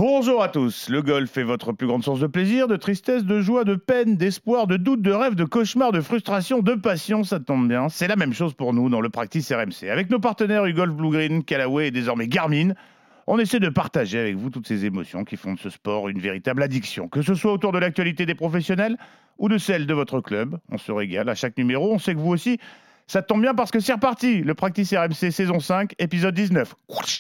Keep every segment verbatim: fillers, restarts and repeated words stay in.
Bonjour à tous. Le golf est votre plus grande source de plaisir, de tristesse, de joie, de peine, d'espoir, de doute, de rêve, de cauchemar, de frustration, de passion. Ça tombe bien. C'est la même chose pour nous dans le Practice R M C. Avec nos partenaires U-Golf Blue Green, Callaway et désormais Garmin, on essaie de partager avec vous toutes ces émotions qui font de ce sport une véritable addiction. Que ce soit autour de l'actualité des professionnels ou de celle de votre club, on se régale à chaque numéro. On sait que vous aussi, ça tombe bien parce que c'est reparti. Le Practice R M C saison cinq, épisode dix-neuf.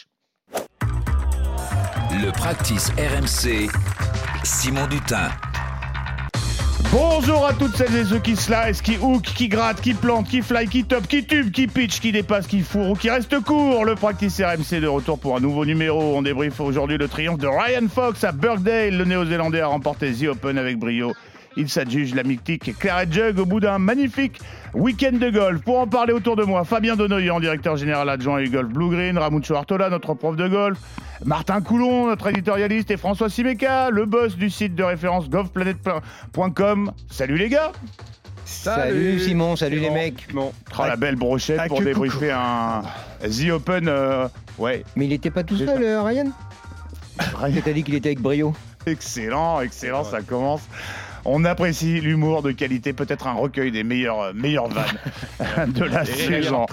Le Practice R M C, Simon Dutin. Bonjour à toutes celles et ceux qui slice, qui hook, qui gratte, qui plante, qui fly, qui top, qui tube, qui pitch, qui dépasse, qui fourre ou qui reste court. Le Practice R M C de retour pour un nouveau numéro. On débriefe aujourd'hui le triomphe de Ryan Fox à Birkdale. Le Néo-Zélandais a remporté The Open avec brio. Il s'adjuge la mythique Claret Jug au bout d'un magnifique week-end de golf. Pour en parler autour de moi, Fabien Donoyan, directeur général adjoint à U-Golf Blue Green, Ramucho Artola, notre prof de golf, Martin Coulon, notre éditorialiste, et François Simeka, le boss du site de référence golf planet point com. Salut les gars. Salut, salut Simon, salut Simon. Les mecs. Bon. Oh, la belle brochette ah, pour débriefer un The Open. Euh... Ouais. Mais il n'était pas tout C'est seul, euh, Ryan. Ryan, t'as dit qu'il était avec brio. Excellent, excellent, ça commence. On apprécie l'humour de qualité, peut-être un recueil des meilleures, meilleures vannes de la saison.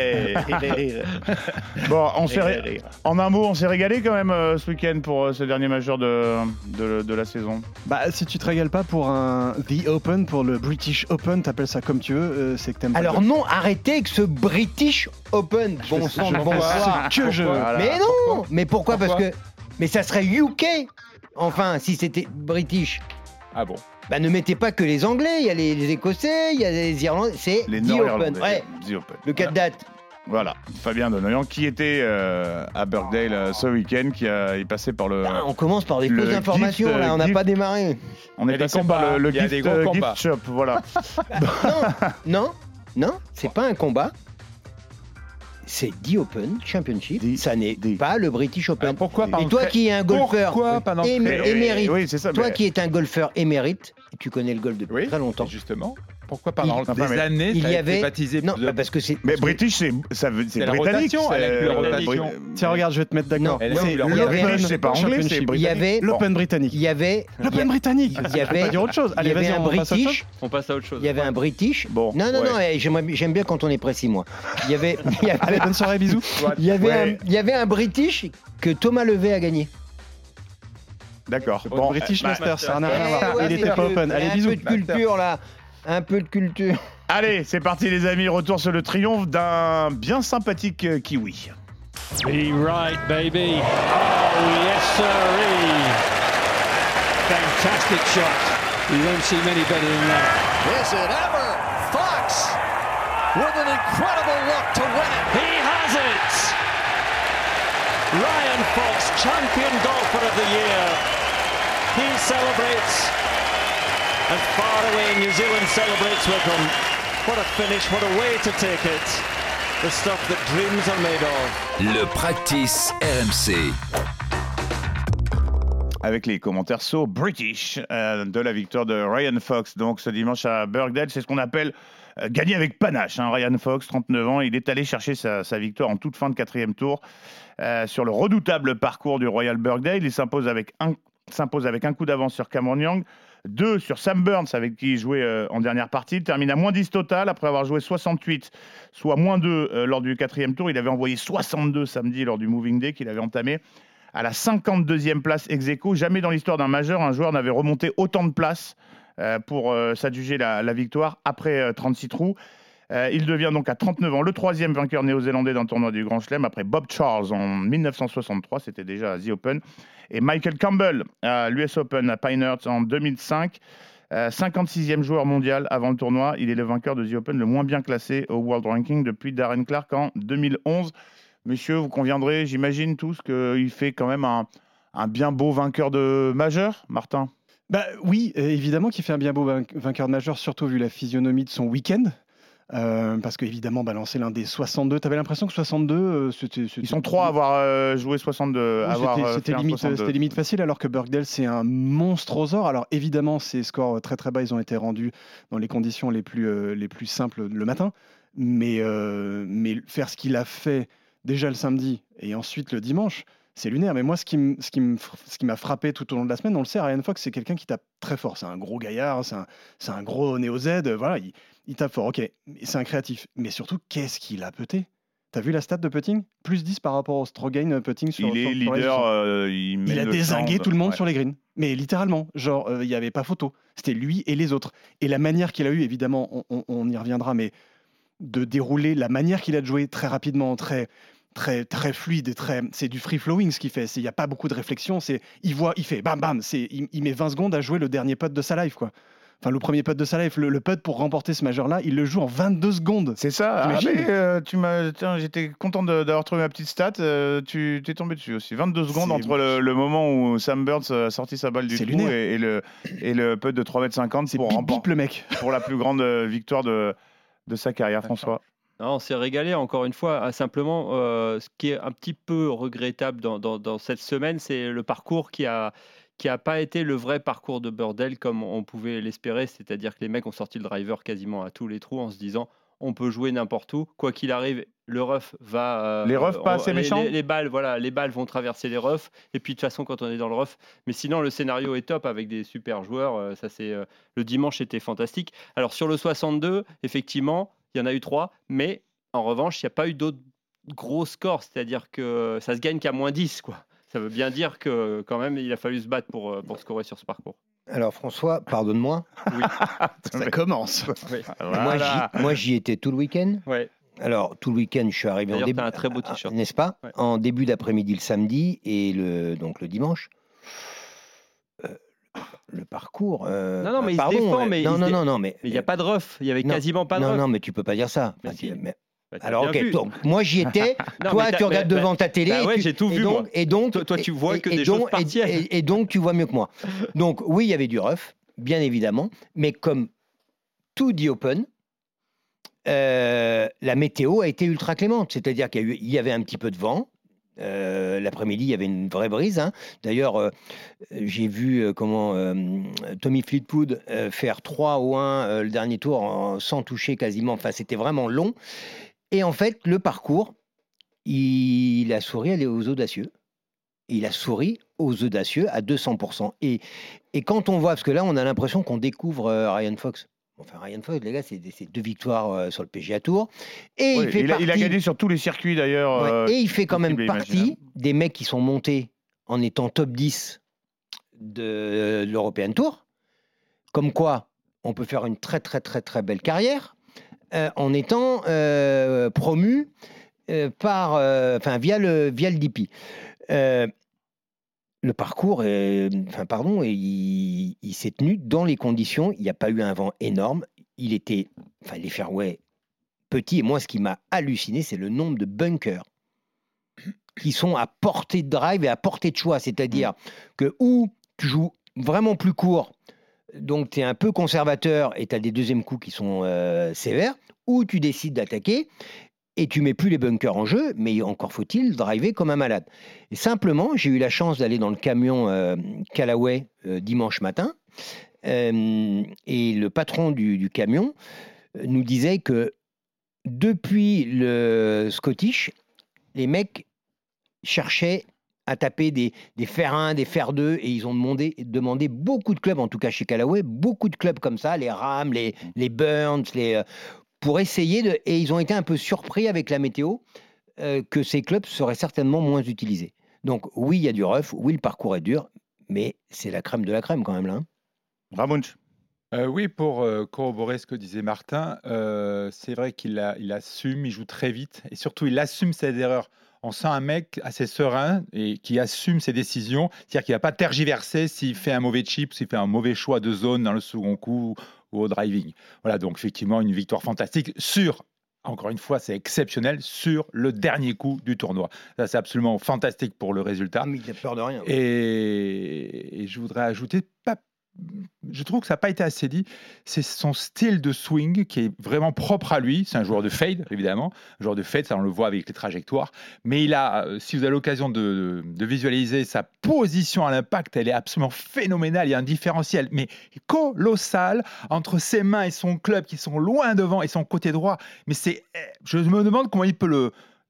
Bon, on s'est ré... En un mot, on s'est régalé quand même euh, ce week-end pour euh, ce dernier majeur de, de, de la saison. Bah, si tu te régales pas pour un The Open, pour le British Open, t'appelles ça comme tu veux, euh, c'est que t'aimes pas. Alors non, arrêtez avec ce British Open. Bon sang de bonsoir. Que je. Voilà. Mais non, pourquoi mais pourquoi, pourquoi Parce que, mais ça serait U K. Enfin, si c'était British. Ah bon. Bah ne mettez pas que les Anglais, il y a les, les Écossais, il y a les Irlandais, c'est les The Open. Ouais. The Open. Le cas de date. Voilà, Fabien Donoyan qui était euh, à Birkdale euh, ce week-end, qui a, est passé par le. Ah, on commence par des fausses informations, gift, là, on n'a pas démarré. On est passé par le, le gift, euh, gift shop, voilà. non, non, non, c'est pas un combat. C'est The Open Championship, D- ça n'est D- pas le British Open. Alors pourquoi Et toi qui es un golfeur émérite, émérite, oui, ça, toi mais... qui es un golfeur émérite, tu connais le golf depuis oui, très longtemps. Justement. Pourquoi pendant il, des enfin, années il ça y a avait... été baptisé non, bah parce que c'est mais parce British c'est ça veut c'est, c'est britannique, la rotation, c'est elle a la rotation. Tiens regarde, je vais te mettre d'accord. Non, c'est l'Open, c'est pas anglais, c'est britannique. Il y avait l'Open britannique. Il y avait l'Open britannique. Il y avait pas dire autre chose. Allez, vas-y, un British. On passe à autre chose. Il y avait un British. Bon. Non non non, j'aime j'aime bien quand on est précis moi. Il y avait Allez, bonne soirée, bisous. Il y avait il y avait un British que Thomas Levet a gagné. D'accord. Bon, British Masters, ça n'a rien à voir. Il était pas Open. Allez, bisous. Un peu de culture là. Un peu de culture. Allez, c'est parti les amis, retour sur le triomphe d'un bien sympathique euh, kiwi. Be right, baby. Oh, yes, sirree. Fantastic shot. You won't see many better than that. Is it ever? Fox with an incredible look to win it. He has it. Ryan Fox, champion golfer of the year. He celebrates. And far away New Zealand celebrates with him. What a finish, what a way to take it. The stuff that dreams are made of. Le Practice R M C. Avec les commentaires so British euh, de la victoire de Ryan Fox. Donc ce dimanche à Birkdale, c'est ce qu'on appelle euh, gagner avec panache. Hein. Ryan Fox, trente-neuf ans, il est allé chercher sa, sa victoire en toute fin de quatrième tour euh, sur le redoutable parcours du Royal Birkdale. Il s'impose avec un, s'impose avec un coup d'avance sur Cameron Young. Deux sur Sam Burns, avec qui il jouait euh, en dernière partie. Il termine à moins dix total, après avoir joué soixante-huit, soit moins deux euh, lors du quatrième tour. Il avait envoyé soixante-deux samedi lors du Moving Day, qu'il avait entamé à la cinquante-deuxième place ex aequo. Jamais dans l'histoire d'un majeur, un joueur n'avait remonté autant de places euh, pour euh, s'adjuger la, la victoire après euh, trente-six trous. Euh, il devient donc à trente-neuf ans le troisième vainqueur néo-zélandais d'un tournoi du Grand Chelem après Bob Charles en dix-neuf cent soixante-trois, c'était déjà à The Open, et Michael Campbell à l'U S Open à Pinehurst en deux mille cinq, euh, cinquante-sixième joueur mondial avant le tournoi. Il est le vainqueur de The Open le moins bien classé au World Ranking depuis Darren Clarke en deux mille onze. Messieurs, vous conviendrez, j'imagine tous, qu'il fait quand même un, un bien beau vainqueur de majeur, Martin? Bah oui, évidemment qu'il fait un bien beau vainqueur de majeur, surtout vu la physionomie de son week-end. Euh, parce qu'évidemment, balancer l'un des soixante-deux, t'avais l'impression que soixante-deux, euh, c'était, c'était... Ils sont trois à avoir euh, joué soixante-deux. Oui, avoir, c'était, euh, c'était, limite, c'était limite facile, alors que Birkdale, c'est un monstrosaure. Alors évidemment, ces scores très très bas, ils ont été rendus dans les conditions les plus, euh, les plus simples le matin. Mais, euh, mais faire ce qu'il a fait déjà le samedi et ensuite le dimanche, c'est lunaire. Mais moi, ce qui, m- ce, qui m- ce qui m'a frappé tout au long de la semaine, on le sait, Ryan Fox, c'est quelqu'un qui tape très fort. C'est un gros gaillard, c'est un, c'est un gros néo-Z. euh, Voilà, il, il tape fort, ok. C'est un créatif. Mais surtout, qu'est-ce qu'il a putté? T'as vu la stat de putting? Plus dix par rapport au Strogain putting sur Il sur- est sur les leader, autres. euh, il, mène Il a le dézingué stand. tout le monde Ouais. sur les greens. Mais littéralement, genre, euh, il n'y avait pas photo. C'était lui et les autres. Et la manière qu'il a eu, évidemment, on, on- on y reviendra, mais de dérouler, la manière qu'il a de jouer très rapidement, très, très, très fluide, et très, c'est du free flowing ce qu'il fait. C'est- Il n'y a pas beaucoup de réflexion. C'est, il voit, il fait bam bam. C'est, il, il met vingt secondes à jouer le dernier putt de sa life, quoi. Enfin, le premier putt de sa life, le, le putt pour remporter ce majeur-là, il le joue en vingt-deux secondes. C'est ça. Ah, T'imagines mais, euh, tu m'as, tiens, j'étais content de- d'avoir trouvé ma petite stat. euh, tu t'es tombé dessus aussi. vingt-deux secondes C'est- entre le, le moment où Sam Burns a sorti sa balle du C'est trou lunaire. et, et le et le putt de trois mètres cinquante C'est pour bip remporter bip le mec. pour la plus grande euh, victoire de de sa carrière. François. Non, on s'est régalé encore une fois. Ah, Simplement, euh, ce qui est un petit peu regrettable dans, dans- dans cette semaine, c'est le parcours qui a qui a pas été le vrai parcours de Burdell comme on pouvait l'espérer. C'est-à-dire que les mecs ont sorti le driver quasiment à tous les trous en se disant on peut jouer n'importe où, quoi qu'il arrive. Le rough va. euh, Les roughs pas on- assez les- méchants les, les balles, voilà, les balles vont traverser les roughs. Et puis de toute façon, quand on est dans le rough, mais sinon le scénario est top avec des super joueurs. euh, Ça c'est euh, le dimanche était fantastique. Alors sur le soixante-deux, effectivement, il y en a eu trois, mais en revanche, il n'y a pas eu d'autres gros scores, c'est-à-dire que ça se gagne qu'à moins dix, quoi. Ça veut bien dire que quand même, il a fallu se battre pour, euh, pour scorer sur ce parcours. Alors François, pardonne-moi. Ça commence. Oui. Moi, j'y- Moi, j'y étais tout le week-end. Ouais. Alors, tout le week-end, je suis arrivé en D'ailleurs, début, t'as un très beau t-shirt. n'est-ce pas? Ouais. En début d'après-midi le samedi et le, donc le dimanche. Euh, le parcours. euh, Non, non, mais il se pardon, défend, euh, mais non, il se non, dé- non, non, mais Mais il n'y a pas de rough, il y avait Non, quasiment pas de non, rough. non, mais tu peux pas dire ça. Mais Parce si. que- mais- Bah, t'as Alors, bien ok, vu. donc moi j'y étais. Non, Toi, mais t'as- tu regardes mais- devant ta télé. bah et ouais, tu- j'ai tout et vu, donc, moi. Et donc, Toi- toi, tu vois et- que et des donc- choses partielles. Et, et- et donc, tu vois mieux que moi. Donc, oui, il y avait du rough, bien évidemment, mais comme tout dit Open, euh, la météo a été ultra clémente. C'est-à-dire qu'il y, a eu- il y avait un petit peu de vent. Euh, l'après-midi, il y avait une vraie brise. hein. D'ailleurs, euh, j'ai vu euh, comment euh, Tommy Fleetwood euh, faire trois ou un euh, le dernier tour en- sans toucher quasiment. Enfin, c'était vraiment long. Et en fait, le parcours, il a souri aux audacieux. Il a souri aux audacieux à deux cents pour cent. Et, et quand on voit, parce que là, on a l'impression qu'on découvre euh, Ryan Fox. Enfin, Ryan Fox, les gars, c'est c'est deux victoires euh, sur le P G A Tour. Et Oui, il, fait il, a, il a partie- gagné sur tous les circuits d'ailleurs. Ouais, euh, et il fait quand même possible et partie imaginable. des mecs qui sont montés en étant top dix de l'European Tour. Comme quoi, on peut faire une très très très très belle carrière euh, en étant euh, promu euh, par, euh, enfin, via le via le D P. Euh, le parcours, est- enfin pardon, il, il s'est tenu dans les conditions. Il n'y a pas eu un vent énorme. Il était, enfin les fairways petits. Et moi, ce qui m'a halluciné, c'est le nombre de bunkers qui sont à portée de drive et à portée de choix. C'est-à-dire que ou tu joues vraiment plus court, donc tu es un peu conservateur et tu as des deuxièmes coups qui sont euh, sévères, ou tu décides d'attaquer et tu mets plus les bunkers en jeu, mais encore faut-il driver comme un malade. Et simplement, j'ai eu la chance d'aller dans le camion euh, Callaway euh, dimanche matin, euh, et le patron du, du camion euh, nous disait que depuis le Scottish, les mecs cherchaient à taper des, des fer un, des fer deux, et ils ont demandé, demandé beaucoup de clubs, en tout cas chez Callaway, beaucoup de clubs comme ça, les Rams, les, les Burns, les, euh, pour essayer de... Et ils ont été un peu surpris avec la météo euh, que ces clubs seraient certainement moins utilisés. Donc oui, il y a du rough, oui, le parcours est dur, mais c'est la crème de la crème quand même là. hein. Ramunch. Euh, oui, pour euh, corroborer ce que disait Martin, euh, c'est vrai qu'il a, il assume, il joue très vite et surtout il assume ses erreurs. On sent un mec assez serein et qui assume ses décisions, c'est-à-dire qu'il ne va pas tergiverser s'il fait un mauvais chip, s'il fait un mauvais choix de zone dans le second coup ou au driving. Voilà, donc effectivement une victoire fantastique sur, encore une fois, c'est exceptionnel, sur le dernier coup du tournoi. Ça, c'est absolument fantastique pour le résultat. Ah, mais il a peur de rien. Et, et je voudrais ajouter, pas, je trouve que ça n'a pas été assez dit, c'est son style de swing qui est vraiment propre à lui. C'est un joueur de fade, évidemment. Un joueur de fade, ça on le voit avec les trajectoires. Mais il a, euh, si vous avez l'occasion de, de visualiser sa position à l'impact, elle est absolument phénoménale. Il y a un différentiel, mais colossal entre ses mains et son club qui sont loin devant et son côté droit. Mais c'est, je me demande comment il peut le...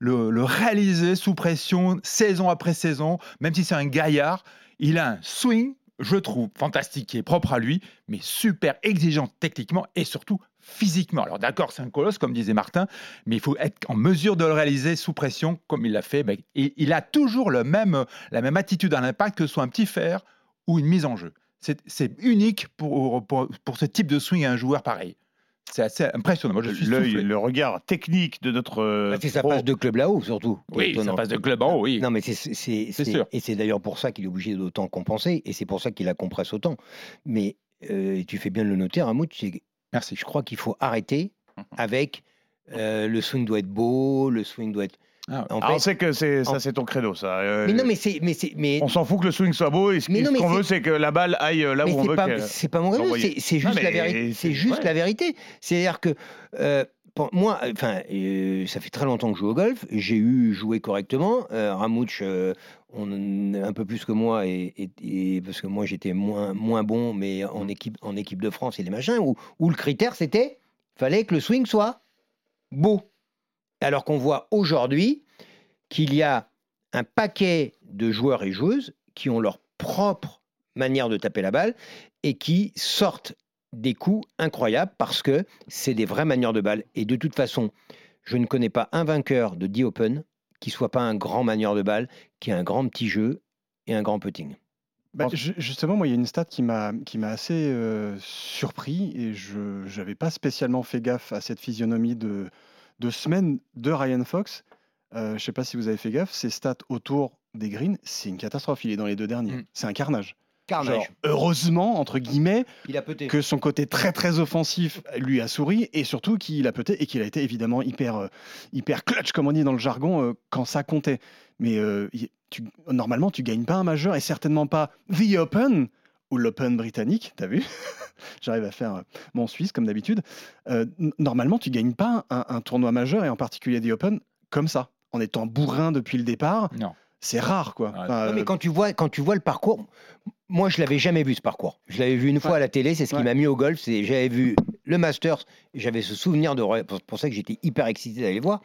le, le réaliser sous pression, saison après saison, même si c'est un gaillard. Il a un swing, je trouve, fantastique, qui est propre à lui, mais super exigeant techniquement et surtout physiquement. Alors d'accord, c'est un colosse, comme disait Martin, mais il faut être en mesure de le réaliser sous pression, comme il l'a fait. Ben, et il a toujours le même, la même attitude à l'impact, que ce soit un petit fer ou une mise en jeu. C'est, c'est unique pour, pour, pour ce type de swing à un joueur pareil. C'est assez impressionnant. Moi, je suis L'œil, soufflé. le regard technique de notre euh, Bah, c'est ça pro. passe de club là-haut, surtout. Oui, Étonnant. ça passe de club en haut, oui. Non, mais c'est, c'est, c'est, C'est c'est- sûr. et c'est d'ailleurs pour ça qu'il est obligé d'autant compenser, et c'est pour ça qu'il la compresse autant. Mais euh, tu fais bien de le noter, Ramout, c'est, Merci. je crois qu'il faut arrêter avec euh, le swing doit être beau, le swing doit être. Ah, En Ah, on fait, sait que c'est, ça, en- c'est ton credo, ça. Euh, mais non, mais c'est, mais c'est, mais, On s'en fout que le swing soit beau, et ce, Mais non, ce mais qu'on c'est- veut, c'est que la balle aille là mais où on c'est veut pas, qu'elle... c'est pas mon raison, l'envoyer. c'est, c'est Non, juste mais la vérité. c'est- C'est juste ouais. la vérité. C'est-à-dire que euh, pour moi, enfin, euh, ça fait très longtemps que je joue au golf. J'ai eu joué correctement. Euh, Ramouch, euh, on un peu plus que moi, et, et- et- parce que moi j'étais moins moins bon, mais en équipe en équipe de France et les machins, où, où le critère c'était, fallait que le swing soit beau. Alors qu'on voit aujourd'hui qu'il y a un paquet de joueurs et joueuses qui ont leur propre manière de taper la balle et qui sortent des coups incroyables parce que c'est des vraies manières de balle. Et de toute façon, je ne connais pas un vainqueur de The Open qui soit pas un grand manieur de balle, qui a un grand petit jeu et un grand putting. Bah, ju- justement, moi, il y a une stat qui m'a qui m'a assez euh, surpris et je n'avais pas spécialement fait gaffe à cette physionomie de, de semaine de Ryan Fox. Euh, je ne sais pas si vous avez fait gaffe, ses stats autour des greens, c'est une catastrophe. Il est dans les deux derniers. Mm. C'est un carnage. Carnage. Genre, heureusement, entre guillemets, Il a pété. que son côté très très offensif lui a souri et surtout qu'il a pété et qu'il a été évidemment hyper, euh, hyper clutch, comme on dit dans le jargon, euh, quand ça comptait. Mais euh, y- tu, normalement, tu gagnes pas un majeur et certainement pas The Open ou l'Open britannique, t'as vu? J'arrive à faire euh, mon suisse comme d'habitude. Euh, n- normalement, tu gagnes pas un, un tournoi majeur et en particulier The Open comme ça, en étant bourrin depuis le départ. Non. C'est rare, quoi. Ouais. Enfin, Non, mais euh, quand tu vois, quand tu vois le parcours, moi je l'avais jamais vu ce parcours. Je l'avais vu une fois Ouais. à la télé, c'est ce qui Ouais. m'a mis au golf. C'est j'avais vu le Masters, j'avais ce souvenir de, c'est pour ça que j'étais hyper excité d'aller le voir.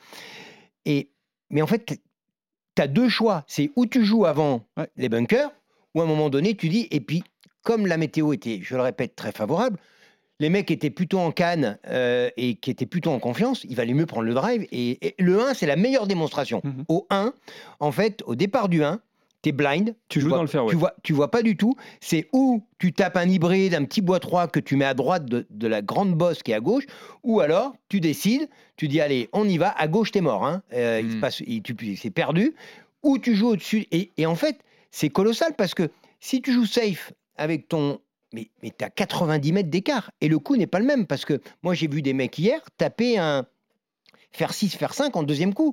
Et mais en fait, tu as deux choix, c'est où tu joues avant Ouais. les bunkers, ou à un moment donné tu dis. Et puis comme la météo était, je le répète, très favorable. Les mecs étaient plutôt en canne euh, et qui étaient plutôt en confiance, il valait mieux prendre le drive. Et, et le un, c'est la meilleure démonstration. Mhm. Au un, en fait, au départ du un, t'es blind. Tu joues vois, dans le fairway. Tu vois, tu vois pas du tout. C'est où tu tapes un hybride, un petit bois trois que tu mets à droite de, de la grande bosse qui est à gauche, ou alors tu décides, tu dis allez, on y va, à gauche t'es mort. Hein. Euh, il se Mm. passe, il- tu, c'est perdu. Ou tu joues au-dessus. Et, et en fait, c'est colossal parce que si tu joues safe avec ton... Mais, mais tu as quatre-vingt-dix mètres d'écart. Et le coup n'est pas le même. Parce que moi, j'ai vu des mecs hier taper un faire six, faire cinq en deuxième coup.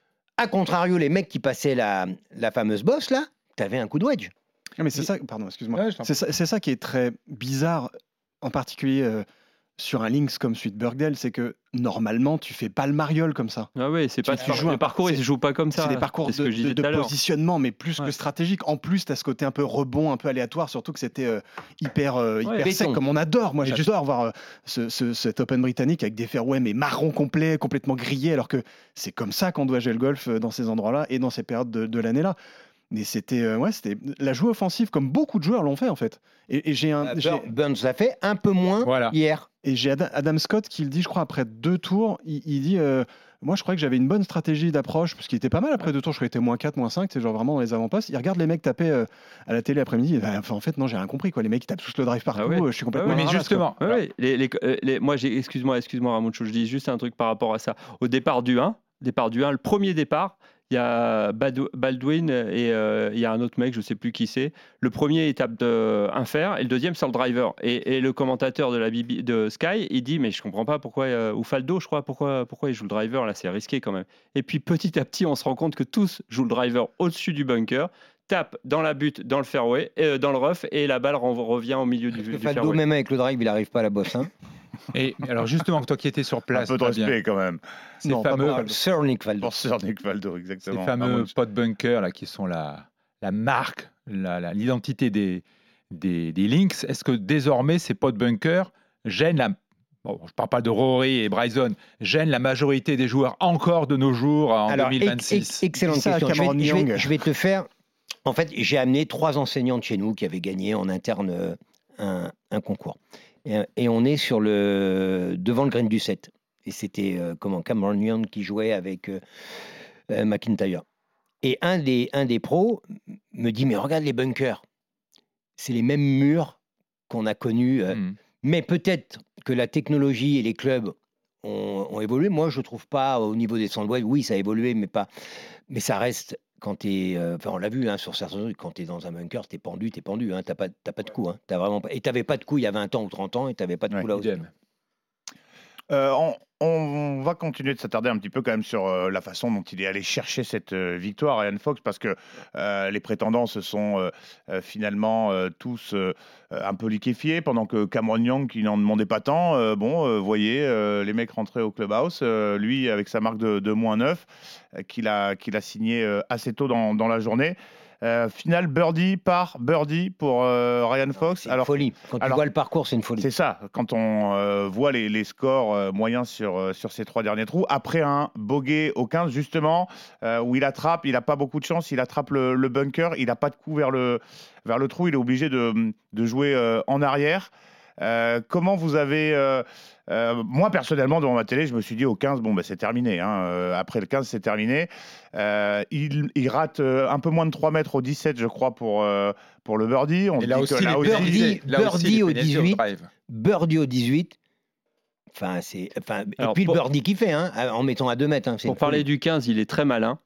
A contrario, les mecs qui passaient la, la fameuse bosse, là, tu avais un coup de wedge. non, mais c'est ça, pardon, excuse-moi. Ouais, je t'en C'est ça, c'est ça qui est très bizarre, en particulier euh, sur un links comme celui de Birkdale, c'est que normalement, tu fais pas le mariole comme ça. Ah ouais, c'est Tu- pas tu le joues un- parcours, il c'est- se joue pas comme ça. C'est des parcours C'est ce de, que je de- disais de tout à l'heure. positionnement, mais plus Ouais. que stratégique. En plus, tu as ce côté un peu rebond, un peu aléatoire, surtout que c'était euh, hyper, euh, hyper béton. sec, comme on adore. Moi, Et j'adore voir euh, ce, ce- cet Open britannique avec des fairways mais marron complet, complètement grillés, alors que c'est comme ça qu'on doit jouer le golf euh, dans ces endroits-là et dans ces périodes de, de l'année-là. Mais c'était euh, ouais, c'était la jouée offensive comme beaucoup de joueurs l'ont fait en fait. Et, et j'ai un, j'ai- Burns Burns l'a fait un peu moins Voilà. hier. et j'ai Adam, Adam Scott qui le dit, je crois, après deux tours, il, il dit euh, moi, je croyais que j'avais une bonne stratégie d'approche, parce qu'il était pas mal après deux tours, je crois qu'il était moins quatre, moins cinq, c'est genre vraiment dans les avant-postes. Il regarde les mecs taper euh, à la télé après-midi, il dit, Bah, enfin, en fait, non, j'ai rien compris, quoi. Les mecs, ils tapent tous le drive partout, Ah ouais. euh, je suis complètement. Ah ouais, mais à la ramasse, justement, Ouais, ouais, les- les- euh, les- moi, j'ai, excuse-moi, excuse-moi, Ramucho, je dis juste un truc par rapport à ça. Au départ du un, départ du un, le premier départ, il y a Badu- Baldwin et euh, il y a un autre mec, je sais plus qui c'est. Le premier, il tape de, un fer et le deuxième sur le driver. Et, et le commentateur de la B B de Sky, il dit mais je comprends pas pourquoi euh, ou Faldo, je crois, pourquoi pourquoi il joue le driver là, c'est risqué quand même. Et puis petit à petit, on se rend compte que tous jouent le driver au-dessus du bunker, tape dans la butte, dans le fairway, euh, dans le rough et la balle renv- revient au milieu du, Parce que du Faldo, fairway. même avec le drive, il n'arrive pas à la bosse. Hein. Et alors justement, toi qui étais sur Un place, peu de Fabien, respect quand même. ces Non, pas fameux, pour Faldo. Sir Nick Faldo. Pour Sir Nick Faldo, ces exactement. fameux Ramon. pot bunker là, qui sont la, la marque, la- la- l'identité des, des, des links, est-ce que désormais ces pot bunkers gênent la bon, je ne parle pas de Rory et Bryson, gêne la majorité des joueurs encore de nos jours en Alors, deux mille vingt-six? ex- ex- excellente Ça, question. Je Cameron vais, je vais- Young. je vais te faire. En fait, j'ai amené trois enseignantes chez nous qui avaient gagné en interne euh, un, un concours. Et, et on est sur le devant le green du sept. Et c'était euh, comment Cameron Young qui jouait avec euh, euh, McIntyre. Et un des, un des pros me dit, mais regarde les bunkers. C'est les mêmes murs qu'on a connus. euh, Hmm. Mais peut-être que la technologie et les clubs ont, ont évolué. Moi, je ne trouve pas au niveau des sandwichs. Oui, ça a évolué, mais pas. Mais ça reste. Quand tu es. Enfin, on l'a vu hein, sur certains trucs, quand tu es dans un bunker, tu es pendu, tu es pendu. Hein, tu n'as pas, t'as pas de coup. Hein, t'as vraiment pas... Et tu n'avais pas de coup il y a vingt ans ou trente ans, et tu n'avais pas de coup Ouais, là aussi. Idem. Euh, on, on va continuer de s'attarder un petit peu quand même sur euh, la façon dont il est allé chercher cette euh, victoire, Ryan Fox, parce que euh, les prétendants se sont euh, euh, finalement euh, tous euh, un peu liquéfiés, pendant que Cameron Young, qui n'en demandait pas tant, euh, bon, euh, voyez euh, les mecs rentrer au clubhouse, euh, lui avec sa marque de, de moins neuf, euh, qu'il a, qu'il a signé euh, assez tôt dans, dans la journée. Euh, final birdie par birdie pour euh, Ryan Fox. C'est une folie. Quand tu alors- vois le parcours, c'est une folie. C'est ça, quand on euh, voit les, les scores euh, moyens sur, euh, sur ces trois derniers trous, après un bogey au quinze, justement, euh, où il attrape, il n'a pas beaucoup de chance, il attrape le, le bunker, il n'a pas de coup vers le, vers le trou, il est obligé de, de jouer euh, en arrière. Euh, comment vous avez... euh, euh, moi, personnellement, devant ma télé, je me suis dit au quinze, bon, bah, c'est terminé. Hein. Euh, après le quinze, c'est terminé. Euh, il, il rate euh, un peu moins de trois mètres au dix-sept, je crois, pour, euh, pour le birdie. On Et se là dit aussi, que il là est aussi- birdie, pénalisé. Là aussi, birdie il est au pénalisé dix-huit. drive. Birdie au dix-huit. Enfin, c'est. Enfin, Alors, et puis pour- le birdie qu'il fait, hein, en mettant à deux mètres. Hein, c'est Pour une parler folie. du quinze, il est très malin,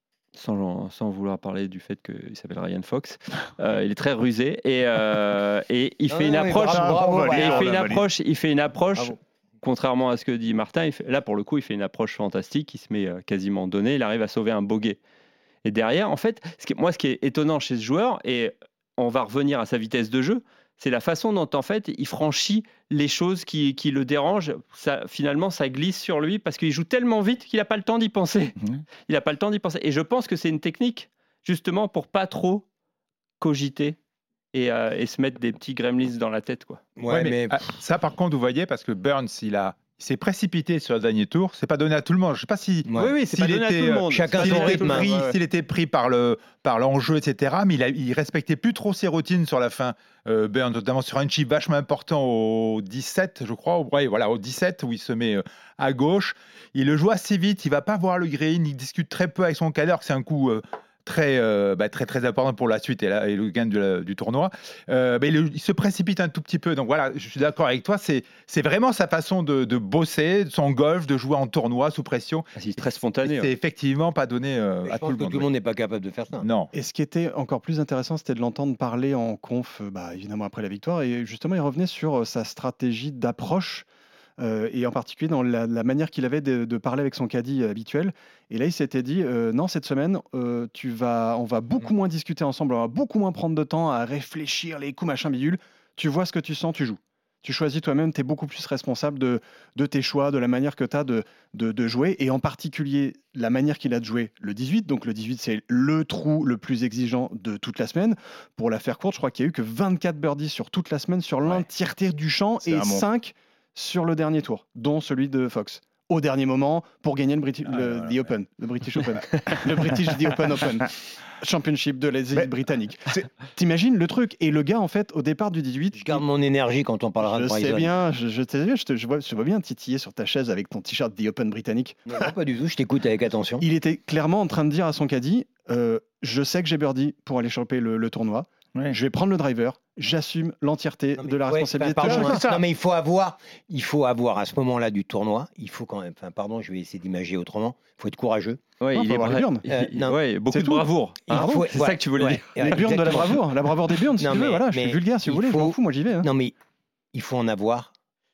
sans, sans vouloir parler du fait qu'il s'appelle Ryan Fox. Euh, il est très rusé et, euh, et il Non, fait une non, mais approche. bravo, bravo, et bravo, il fait on une l'a validé. approche. Il fait une approche. Bravo. Contrairement à ce que dit Martin, il fait- là pour le coup, il fait une approche fantastique. Il se met euh, quasiment donné. Il arrive à sauver un bogey. Et derrière, en fait, ce qui, moi, ce qui est étonnant chez ce joueur, et on va revenir à sa vitesse de jeu, c'est la façon dont en fait il franchit les choses qui, qui le dérangent. Ça, finalement, ça glisse sur lui parce qu'il joue tellement vite qu'il n'a pas le temps d'y penser. Mhm. Il n'a pas le temps d'y penser. Et je pense que c'est une technique justement pour pas trop cogiter et, euh, et se mettre des petits gremlins dans la tête, quoi. Ouais, Ouais, mais. mais, ah, ça, par contre, vous voyez, parce que Burns, il a. Il s'est précipité sur le dernier tour. C'est pas donné à tout le monde. Je sais pas si. Ouais. Oui, oui, c'est s'il pas donné à était, tout le euh, monde. chacun C'est S'il pas son donné à était, tout le monde. pris, Ouais, ouais. s'il était pris par, le, par l'enjeu, et cetera, mais il, a, il respectait plus trop ses routines sur la fin. Euh, Burns, notamment sur un chip vachement important au dix-sept, je crois. Au, ouais, voilà, au dix-sept, où il se met euh, à gauche. Il le joue assez vite. Il va pas voir le green. Il discute très peu avec son cadre. C'est un coup. Euh, Très, euh, bah, très très important pour la suite et, la, et le gain de la- du tournoi. Euh, bah, il, il se précipite un tout petit peu. Donc voilà, je suis d'accord avec toi. C'est, c'est vraiment sa façon de, de bosser, son golf, de jouer en tournoi sous pression. Ah, c'est très spontané. C'est ouais. effectivement pas donné euh, Je à pense tout le que monde. tout le monde n'est pas capable de faire ça. Non. Et ce qui était encore plus intéressant, c'était de l'entendre parler en conf, euh, bah, évidemment après la victoire. Et justement, il revenait sur euh, sa stratégie d'approche, euh, et en particulier dans la, la manière qu'il avait de, de parler avec son caddie euh, habituel. Et là, il s'était dit, euh, non, cette semaine, euh, tu vas, on va beaucoup moins discuter ensemble, on va beaucoup moins prendre de temps à réfléchir les coups, machin, bidule. Tu vois ce que tu sens, tu joues. Tu choisis toi-même, tu es beaucoup plus responsable de, de tes choix, de la manière que tu as de, de, de jouer, et en particulier la manière qu'il a de jouer le dix-huit. Donc le dix-huit, c'est le trou le plus exigeant de toute la semaine. Pour la faire courte, je crois qu'il y a eu que vingt-quatre birdies sur toute la semaine, sur l'entièreté du champ, C'est et un monstre. cinq sur le dernier tour, dont celui de Fox. Au dernier moment, pour gagner le, Briti- Ah, le voilà, The ouais. Open, le British Open, le British The Open Open, Championship de les îles Mais- britanniques. T'imagines le truc. Et le gars, en fait, au départ du dix-huit, Je garde mon énergie quand on parlera de je sais Bryson. bien, je, je, sais bien, je, te, je, vois, je vois bien titiller sur ta chaise avec ton t-shirt The Open britannique. Non, non, pas du tout, je t'écoute avec attention. Il était clairement en train de dire à son caddie, euh, je sais que j'ai birdie pour aller choper le, le tournoi. Ouais. Je vais prendre le driver. J'assume l'entièreté Non, mais- de la ouais, responsabilité. enfin, de pardon, chacun. hein. Non, mais il faut avoir, il faut avoir à ce moment-là du tournoi, il faut quand même, enfin, pardon, je vais essayer d'imager autrement, il faut être courageux. Ouais, Non, il faut est avoir les bra- burnes. il- Euh, il- non. ouais, beaucoup C'est de tout. bravoure. Il hein. faut- C'est ouais, ça que tu voulais ouais, dire. ouais, Les burnes de la exactement. bravoure, la bravoure des burnes, si Non, tu veux. mais- Voilà, je suis mais vulgaire si vous il voulez, je m'en faut- fous, moi j'y vais. hein. Non, mais il faut en avoir.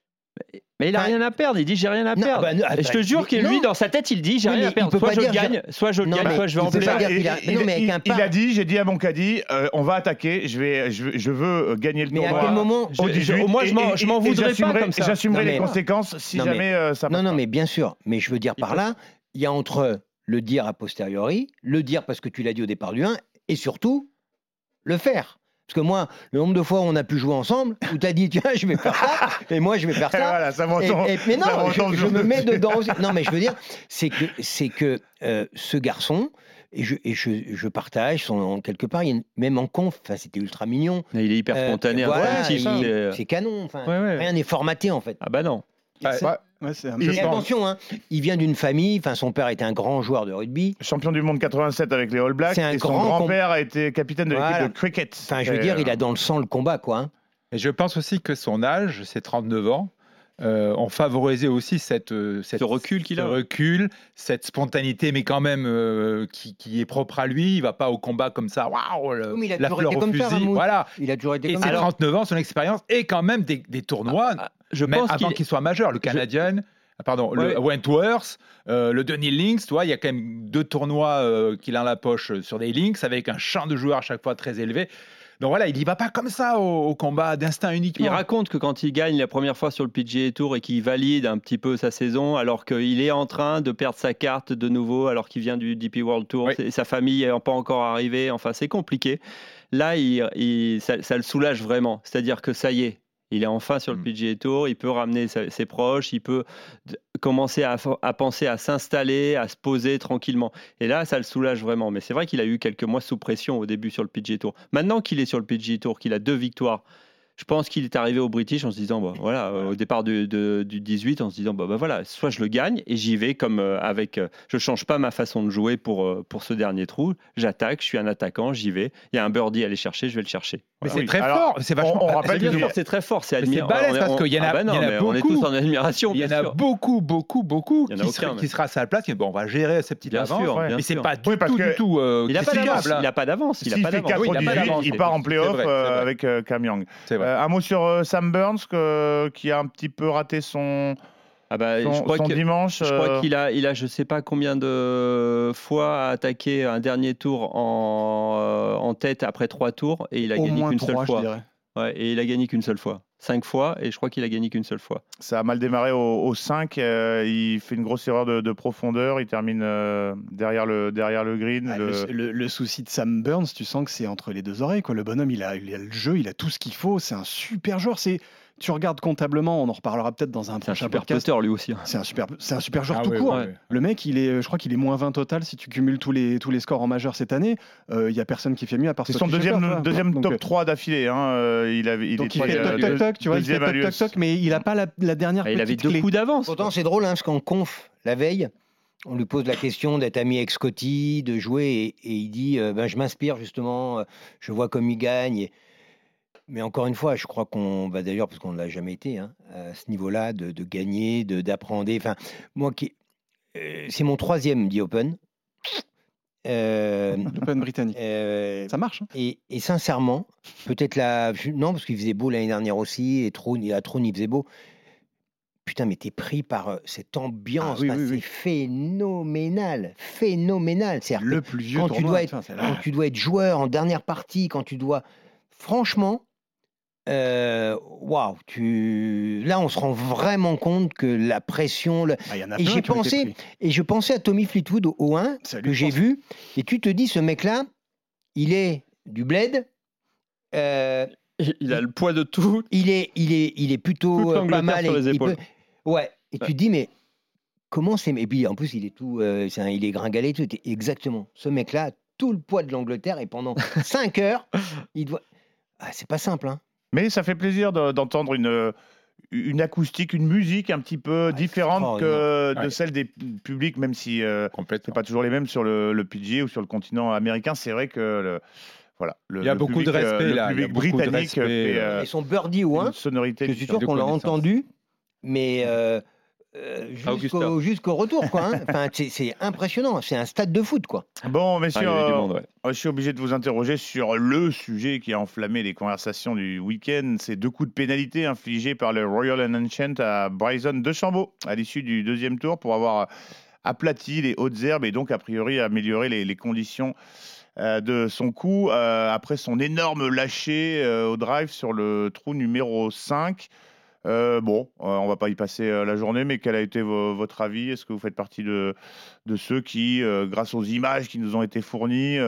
Mais il a Enfin, rien à perdre. Il dit j'ai rien à non, perdre. bah, non, Et je te attends, jure que non. lui, dans sa tête, il dit j'ai Oui, rien mais à il perdre. peut Soit pas je dire, gagne, soit je Non, gagne, mais soit je vais il en peut plaire. pas dire qu'il a- Il- non, mais avec il- un il par- a dit, j'ai dit à mon caddie, euh, on va attaquer, je, vais, je, veux- je veux euh, gagner le Mais à tournoi. quel moment Je- au je- dix-huit, moi, je m'en- et- je m'en et- et voudrais pas j'assumerai- comme ça. J'assumerai Non, les mais- conséquences si Non, mais- jamais euh, ça passe Non, non, pas. mais bien sûr. Mais je veux dire par là, il y a entre le dire a posteriori, le dire parce que tu l'as dit au départ du un, et surtout le faire. Parce que moi, le nombre de fois où on a pu jouer ensemble, où tu as dit, tiens, je vais faire ça, et moi, je vais faire ça. Voilà, ça m'entend. Et, et, mais non, ça je, m'entend je me mets dedans aussi. Non, mais je veux dire, c'est que, c'est que euh, ce garçon, et je, et je, je partage, son, quelque part, il y a une- même en conf, enfin, c'était ultra mignon. Il est hyper Euh, spontané, voilà, instinctif. il- c'est- c'est canon. Enfin, Ouais, ouais. Rien n'est formaté, en fait. Ah bah non. Ouais, C'est- ouais. Ouais, c'est un Et peu Et ça. attention, hein, il vient d'une famille, enfin, son père était un grand joueur de rugby. Champion du monde quatre-vingt-sept avec les All Blacks. C'est un et son grand grand-père a été capitaine de l'équipe Voilà. de cricket. Enfin, je veux Et, dire, il euh, a dans le sang le combat, quoi. hein. Et je pense aussi que son âge, c'est trente-neuf ans, euh, ont favorisé aussi cette, euh, cette- Ce recul qu'il ce a. recul, cette spontanéité, mais quand même euh, qui, qui est propre à lui. Il va pas au combat comme ça, waouh, le- Oui, mais il a la toujours fleur été au comme ça, fusil. Ramoud. Voilà. Il a toujours été Et comme ses ça. trente-neuf ans, son expérience, et quand même des, des tournois, Je même pense avant qu'il qu'il soit majeur. Le Canadien, ah, pardon, Ouais. le Wentworth, euh, le Denis Links, tu vois, il y a quand même deux tournois euh, qu'il a en la poche sur des Links, avec un champ de joueurs à chaque fois très élevé. Donc voilà, il y va pas comme ça au, au combat d'instinct uniquement. Il raconte que quand il gagne la première fois sur le P G A Tour et qu'il valide un petit peu sa saison, alors qu'il est en train de perdre sa carte de nouveau, alors qu'il vient du D P World Tour, Oui. et sa famille n'est pas encore arrivée, enfin c'est compliqué. Là, il, il- ça, ça le soulage vraiment. C'est-à-dire que ça y est, il est enfin sur le Mm. P G A Tour, il peut ramener sa- ses proches, il peut d- commencer à, fo- à penser à s'installer, à se poser tranquillement. Et là, ça le soulage vraiment. Mais c'est vrai qu'il a eu quelques mois sous pression au début sur le P G A Tour. Maintenant qu'il est sur le P G A Tour, qu'il a deux victoires, je pense qu'il est arrivé au British en se disant, bah, voilà, euh, au départ du, de- du dix-huit, en se disant, bah, bah, voilà, soit je le gagne et j'y vais comme euh, avec, euh, je change pas ma façon de jouer pour, euh, pour ce dernier trou, j'attaque, je suis un attaquant, j'y vais, il y a un birdie à aller chercher, je vais le chercher. Mais Voilà. c'est Oui. très Alors, fort, c'est vachement. on- on rappelle c'est que bien bien sûr. C'est très fort, c'est Mais c'est admirable. balèze On est- parce on- qu'il y en a- ah bah non, il y en a mais on est beaucoup. tous en admiration. Il y en bien a sûr. beaucoup, beaucoup, beaucoup Il y en a qui, sera, aucun, mais- qui sera à sa place. Et bon, on va gérer cette petite Bien avance. sûr, ouais. bien Mais c'est sûr. pas du Oui, parce tout, que du tout. Euh, Il n'a pas critiquable, d'avance. hein. Il n'a pas d'avance. Il a S'il pas fait d'avance. quatre Oui, il a pas dix-huit, d'avance, il c'est- part en c'est playoff vrai, c'est euh, vrai. avec euh, Cam Young. C'est vrai. Euh, un mot sur euh, Sam Burns que- qui a un petit peu raté son, Ah bah, son, je crois son que- dimanche. Je crois euh, qu'il a, il a, je sais pas combien de fois attaqué un dernier tour en, euh, en tête après trois tours et il a Au gagné moins qu'une trois, seule je fois. dirais. Ouais, et il a gagné qu'une seule fois. Cinq fois et je crois qu'il a gagné qu'une seule fois. Ça a mal démarré au, au cinq. euh, il fait une grosse erreur de, de profondeur. Il termine euh, derrière, le, derrière le green. Ah, le- le, le- le souci de Sam Burns, tu sens que c'est entre les deux oreilles. Quoi. Le bonhomme, il a, il a le jeu, il a tout ce qu'il faut. C'est un super joueur. C'est, tu regardes comptablement, on en reparlera peut-être dans un C'est un prochain super podcast. putter lui aussi. C'est un super, c'est un super joueur Ah tout ouais, court. ouais, ouais. Le mec, il est, je crois qu'il est moins vingt total si tu cumules tous les, tous les scores en majeur cette année. Il n'y a personne qui fait mieux à part C'est son Scottie deuxième, Scheffler, tu vois. deuxième Donc, top euh, trois d'affilée. Hein. euh, Il, avait, il Donc il était fait euh, toc toc deux- toc, tu vois, il fait deuxième à toc toc l'U S. toc, mais il n'a pas la, la dernière Ah, il avait petite deux clé. coups d'avance. Pourtant, c'est drôle, hein, parce qu'en conf, la veille, on lui pose la question d'être ami avec Scotty, de jouer, et, et il dit euh, ben, je m'inspire justement, euh, je vois comme il gagne. Et- Mais encore une fois, je crois qu'on va d'ailleurs, parce qu'on ne l'a jamais été, hein, à ce niveau-là, de, de gagner, de, d'apprendre. Enfin, moi, qui, euh, c'est mon troisième dit Open. Euh, L'Open britannique. euh, Ça marche. hein. et, et sincèrement, peut-être là, non, parce qu'il faisait beau l'année dernière aussi, et Troun, à Troun, il faisait beau. Putain, mais t'es pris par euh, cette ambiance, Ah oui, enfin, oui, c'est oui. phénoménal, phénoménal. C'est-à-dire Le que plus vieux quand tu tournoi. dois être- putain, c'est quand là. tu dois être joueur en dernière partie, quand tu dois, franchement, euh, waouh, tu, là, on se rend vraiment compte que la pression. le- Ah, il y en a Et plein j'ai qui ont été pensé, pris. et je pensais à Tommy Fleetwood au, au un Ça lui que j'ai pense. vu, et tu te dis, ce mec-là, il est du bled. euh, Il a le poids de tout. il est, il est, il est plutôt Toute euh, pas l'Angleterre mal. sur et les il épaules. peut- Ouais. Et tu te dis, mais comment c'est. Et puis en plus, il est tout. euh, c'est un- il est gringalé et tout. T'es- Exactement. Ce mec-là, a tout le poids de l'Angleterre et pendant cinq heures, il doit. Ah, c'est pas simple, hein. Mais ça fait plaisir de- d'entendre une, une acoustique, une musique un petit peu différente que de Ouais. celle des publics, même si euh, c'est Complètement. pas toujours les mêmes sur le, le P G A ou sur le continent américain. C'est vrai que le, voilà, le, Il y a le beaucoup public, de respect, euh, le là. Il y a public beaucoup de britannique respect, fait euh, Et son birdie ou une un, sonorité je suis différente. sûr de qu'on l'a connaissance. entendu, mais euh, euh, Augusta. jusqu'au jusqu'au retour, quoi. hein. Enfin, c'est c'est impressionnant. C'est un stade de foot, quoi. Bon, Ah, messieurs, il y avait du euh, monde, ouais. je suis obligé de vous interroger sur le sujet qui a enflammé les conversations du week-end. Ces deux coups de pénalité infligés par le Royal and Ancient à Bryson DeChambeau à l'issue du deuxième tour pour avoir aplati les hautes herbes et donc a priori amélioré les, les conditions euh, de son coup euh, après son énorme lâcher euh, au drive sur le trou numéro cinq. Euh, bon, euh, on va pas y passer euh, la journée, mais quel a été vo- votre avis? Est-ce que vous faites partie de, de ceux qui, euh, grâce aux images qui nous ont été fournies, euh,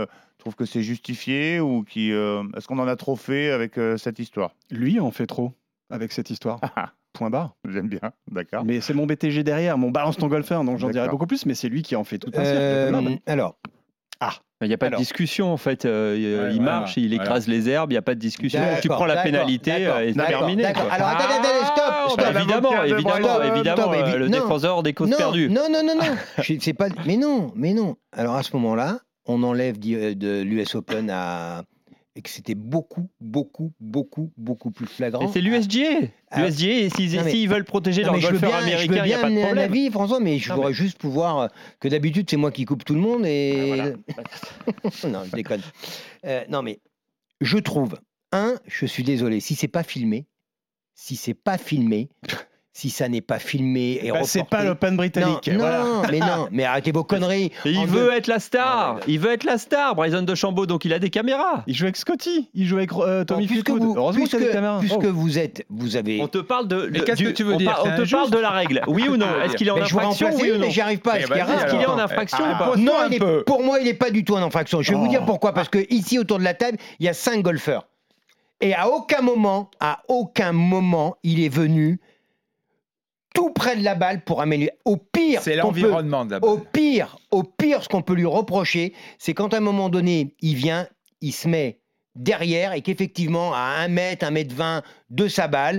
trouves que c'est justifié ou qui, euh, est-ce qu'on en a trop fait avec euh, cette histoire? Lui en fait trop avec cette histoire. Point barre. J'aime bien, d'accord. Mais c'est mon B T G derrière, mon balance ton golfeur, donc j'en dirais beaucoup plus, mais c'est lui qui en fait tout un cirque. Euh, comme d'hab. alors, Il n'y a pas Alors. de discussion en fait. Euh, il Ouais, il voilà, marche, il voilà. écrase les herbes, il n'y a pas de discussion. D'accord, Tu prends la d'accord, pénalité d'accord, euh, et c'est d'accord, terminé. d'accord. quoi. Alors attendez, attendez, Ah, stop, on stop. a évidemment, l'avocat de évidemment, Brian. évidemment, Stop, euh, évi- le non. défenseur des causes non, perdues. Non, non, non, non. Je- c'est pas. Mais non, mais non. Alors à ce moment-là, on enlève d'I- euh, de l'U S Open à et que c'était beaucoup, beaucoup, beaucoup, beaucoup plus flagrant. Et c'est l'U S G A. Ah. L'U S G A, et s'ils Non, mais- s'ils veulent protéger Non, leurs mais je veux golfeurs bien, je veux américains, il n'y a bien pas de amener un problème. avis, François, mais je Non, voudrais mais- juste pouvoir euh, que d'habitude c'est moi qui coupe tout le monde et Voilà. non, je déconne. Euh, non, mais je trouve un, je suis désolé, si c'est pas filmé, si c'est pas filmé, si ça n'est pas filmé et Bah, c'est reporté- pas l'Open britannique. Non, voilà. non, mais non, mais arrêtez vos conneries. Et il En veut deux- être la star. Il veut être la star, Bryson DeChambeau, donc il a des caméras. Il joue avec Scotty, il joue avec euh, Tommy puisque Fleetwood. vous, Heureusement qu'il y a des puisque, caméras. puisque Oh. vous êtes, vous avez. On te parle de. Mais de- qu'est-ce du- que tu veux on dire par- On C'est te parle injuste de la règle. Oui ou non? Est-ce qu'il est en Mais je vous infraction, remplacer, oui ou non? mais j'y arrive pas. Eh Est-ce ben, qu'il y a- vas-y, Est-ce qu'il est en alors. infraction Ah, ou pas? pose-toi Non, un il est- peu. pour moi, il n'est pas du tout en infraction. Je vais vous Oh. dire pourquoi. Parce que ici, autour de la table, il y a cinq golfeurs. Et à aucun moment, à aucun moment, il est venu tout près de la balle pour améliorer. Au pire, C'est qu'on peut- l'environnement de la balle. Au pire, au pire, ce qu'on peut lui reprocher, c'est quand à un moment donné, il vient, il se met derrière et qu'effectivement, à un mètre, un mètre vingt de sa balle,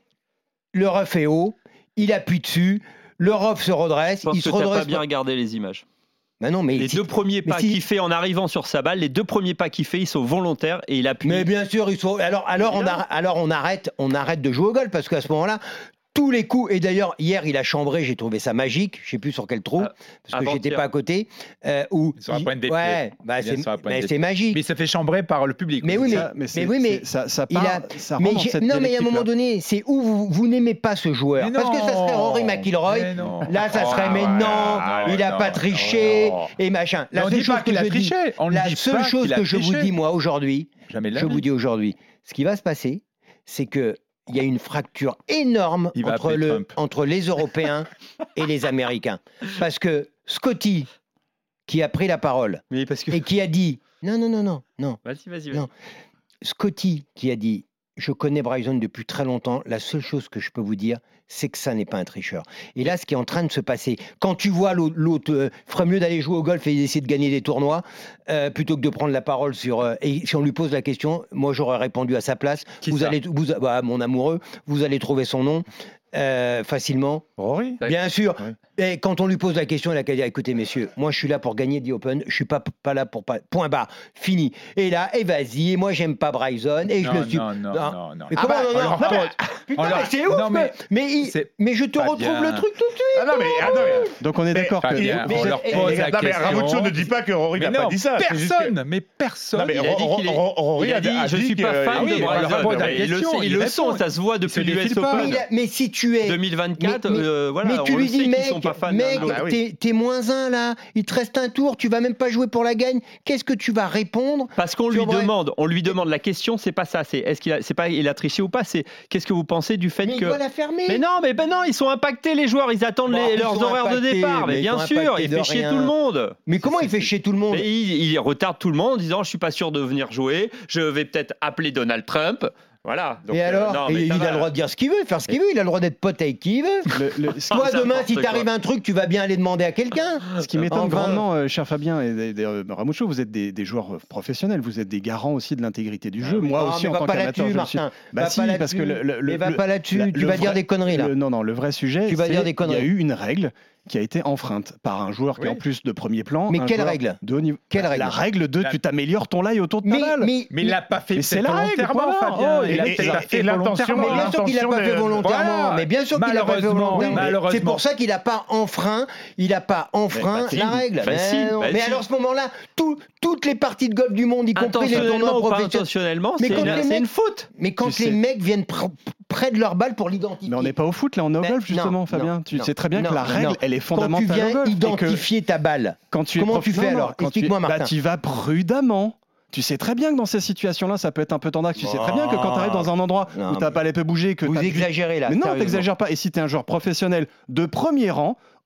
le rough est haut, il appuie dessus, le rough se redresse, Je pense il se que t'as redresse. pas bien regardé les images. Bah non, mais Les si- deux premiers mais pas si- qu'il fait en arrivant sur sa balle, les deux premiers pas qu'il fait, ils sont volontaires et il appuie. Mais bien sûr, il faut. Alors, alors, on, Évidemment. a- alors on arrête, on arrête de jouer au golf parce qu'à ce moment-là, tous les coups. Et d'ailleurs, hier, il a chambré. J'ai trouvé ça magique. Je sais plus sur quel trou Ah, parce que avant-de j'étais dire. pas à côté. Euh, où Sur la il- pointe des ouais, pieds. bah, Bien c'est sur la pointe mais des c'est pieds. magique. Mais il se fait chambrer par le public. Mais oui, mais- Ça- mais, c'est- oui, mais c'est- ça, ça il part, a- ça Mais rentre dans j'ai- cette non, mais à un moment dialectique-là. donné, c'est où vous, vous n'aimez pas ce joueur. Mais Parce que ça serait Rory McIlroy. Mais non. Là, ça serait, Oh, mais non, ouais, il a non, pas triché non. et machin. Mais La on seule dit chose pas que qu'il a je dis, triché. On ne la dit seule pas chose qu'il a que je vous triché. dis moi aujourd'hui, Jamais de la je vous vie. dis aujourd'hui, ce qui va se passer, c'est que il y a une fracture énorme Il va entre, appeler le, Trump. entre les Européens et les Américains. Parce que Scotty, qui a pris la parole Mais parce que. et qui a dit non, non, non, non, non, Vas-y, vas-y. Non. Scotty qui a dit je connais Bryson depuis très longtemps, la seule chose que je peux vous dire, c'est que ça n'est pas un tricheur. Et là, ce qui est en train de se passer, quand tu vois l'autre, l'autre euh, ferait mieux d'aller jouer au golf et essayer de gagner des tournois, euh, plutôt que de prendre la parole sur... euh, et si on lui pose la question, moi j'aurais répondu à sa place, Qui vous ça allez, vous, bah, mon amoureux, vous allez trouver son nom euh, facilement. Rory Ouais. Bien sûr. Ouais. Et quand on lui pose la question, il a qu'à dire écoutez, messieurs, moi je suis là pour gagner The Open, je suis pas, pas là pour pas. Point barre, fini. Et là, et vas-y, et moi j'aime pas Bryson, et je Non, le suis. non, non, Non. non, non. Mais Ah comment bah, non, on non, leur non, mais- pose- Putain, on leur- mais c'est ouf, Non, mais mais, il- c'est mais je te pas retrouve bien. le truc tout de suite. Ah non, mais, ah non, mais- Donc on est Mais- d'accord que. Fabien, mais- on leur mais- pose mais- la non, mais question. Ramucho ne dit pas que Rory Mais n'a pas non, dit ça. c'est juste que- Personne, mais personne. Non, mais Il a dit Ro- qu'il est- Ro- Rory Il a dit, je dit suis pas que- fan oui, de il va Bryson. répondre à la Mais Ils le question, sont, il ils le répond. sont, ça se voit depuis Il se l'U S défile pas. Mais, Open. il a- mais si tu es. deux mille vingt-quatre, Mais- euh, voilà, mais tu on lui le sait dis, qu'ils mec, sont pas fans d'un mec, autre. Ah oui. t'es, t'es moins un là, il te reste un tour, tu vas même pas jouer pour la gagne. Qu'est-ce que tu vas répondre? Parce qu'on Sur lui Bry- demande, on lui demande la question, c'est pas ça, c'est est-ce qu'il a, c'est pas il a triché ou pas, c'est qu'est-ce que vous pensez du fait Mais il que. doit la fermer. Mais non, mais ben non, ils sont impactés les joueurs, ils attendent Bon, les- ils leurs sont horaires de impactés, départ, mais, mais ils bien sont sûr, impactés il de fait chier rien. tout le monde. Mais comment il fait chier tout le monde? Mais il, il retarde tout le monde en disant je suis pas sûr de venir jouer, je vais peut-être appeler Donald Trump. Voilà. Donc, Et euh, alors non, Et mais il ça a va. le droit de dire ce qu'il veut, faire ce qu'il veut, il a le droit d'être pote avec qui il veut. Le- le- ce, Toi, c'est demain, n'importe si quoi. t'arrive un truc, tu vas bien aller demander à quelqu'un. ce qui m'étonne Enfin. grandement, euh, cher Fabien et, et, et, euh, Ramucho, vous êtes des, des joueurs professionnels, vous êtes des garants aussi de l'intégrité du jeu. Moi Ah, aussi, mais en va tant pas qu'amateur, là-dessus, je le suis. Martin. Bah Va si, pas parce que là-dessus. le, le- Mais va le- pas là-dessus, la- tu le vas dire vrai- des conneries là. le- non, non, le vrai sujet, Tu vas c'est dire des il y conneries. a eu une règle qui a été enfreinte par un joueur qui est Oui. en plus de premier plan. Mais un quelle joueur règle de haut niveau. Quelle Bah, règle La règle de La- tu t'améliores ton lie autour de ta Mais, balle. mais, Mais il l'a pas fait Mais c'est peut-être la règle, volontairement, point barre. Fabien. Oh, Il et- a et- peut-être pas et fait l'intention, volontairement. Mais bien sûr qu'il n'a pas L'intention fait de- volontairement. Voilà. Mais bien sûr qu'il n'a pas fait Malheureusement, volontairement. malheureusement. C'est pour ça qu'il n'a pas enfreint, il n'a pas enfreint facile, la règle. facile, mais non. bah Mais si. alors à ce moment-là, tout- toutes les parties de golf du monde, y compris les tournois Intentionnellement ou pas professionnels. intentionnellement, Mais c'est quand une, les c'est mecs- une faute. Mais quand Tu les sais. mecs viennent pr- près de leur balle pour l'identifier. Mais on n'est pas au foot, là, on est au Mais golf, justement, non, Fabien. non, Tu non, sais très bien non, que la non. règle, elle est Quand tu fondamentale au viens golf. et que identifier ta balle, quand tu es comment prof- tu fais non, non, alors quand tu es- Explique-moi, bah, Martin. tu vas prudemment. Tu sais très bien que dans ces situations-là, ça peut être un peu tendax. Tu sais très bien que quand tu arrives dans un endroit Non, où tu n'as mais- pas les peu bouger, que Vous t'as du- exagérez là. Mais non, sérieusement. t'exagères pas. Et si tu es un joueur professionnel de premier rang,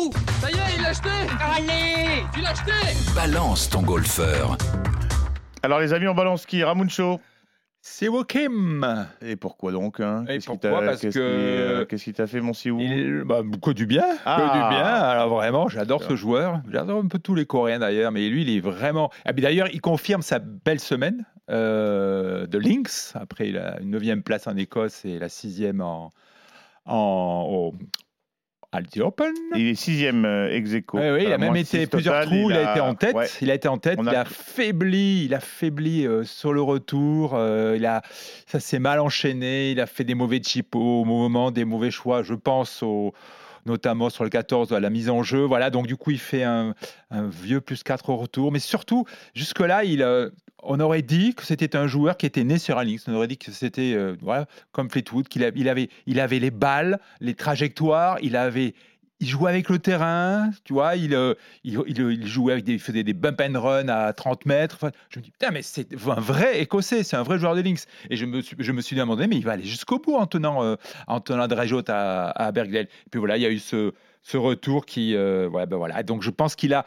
où? Ça y est, il l'a acheté. Allez, il l'a acheté. Balance ton golfeur. Alors les amis, on balance qui Ramuncho. C'est Wokim. Et pourquoi donc hein Et Qu'est-ce qui pourquoi t'a- Parce qu'est-ce que- qui, euh, Qu'est-ce qui t'a fait, mon Siou Il- bah, que du bien, Ah. que du bien. Alors vraiment, j'adore ce joueur. J'adore un peu tous les Coréens d'ailleurs, mais lui, il est vraiment. Ah, mais d'ailleurs, il confirme sa belle semaine euh, de Lynx. Après, il a une neuvième place en Écosse et la sixième en en au Aldi Open. Il est sixième euh, ex aequo. Oui, oui, il Euh, a même moins été six plusieurs total, trous, il a, été en tête. ouais. Il a été en tête, On il a- a faibli, il a faibli euh, sur le retour. euh, il a, ça s'est mal enchaîné. Il a fait des mauvais chips au moment, des mauvais choix. Je pense au, notamment sur le quatorze à la mise en jeu. Voilà, donc du coup, il fait un, un vieux plus quatre au retour. Mais surtout, jusque-là, il. euh, on aurait dit que c'était un joueur qui était né sur un Lynx. On aurait dit que c'était euh, voilà, comme Fleetwood, qu'il a- il avait, il avait les balles, les trajectoires, il avait. Il jouait avec le terrain, tu vois, il, euh, il, il- il jouait avec des, il faisait des bump and run à trente mètres. Enfin, je me dis, putain, mais c'est un vrai Écossais, c'est un vrai joueur de Lynx. Et je me suis, je me suis dit à un moment donné, mais il va aller jusqu'au bout en tenant, euh, en tenant Drejot à, à Bergdale. Et puis voilà, il y a eu ce, ce retour qui. Euh, ouais, ben voilà. Donc je pense qu'il a.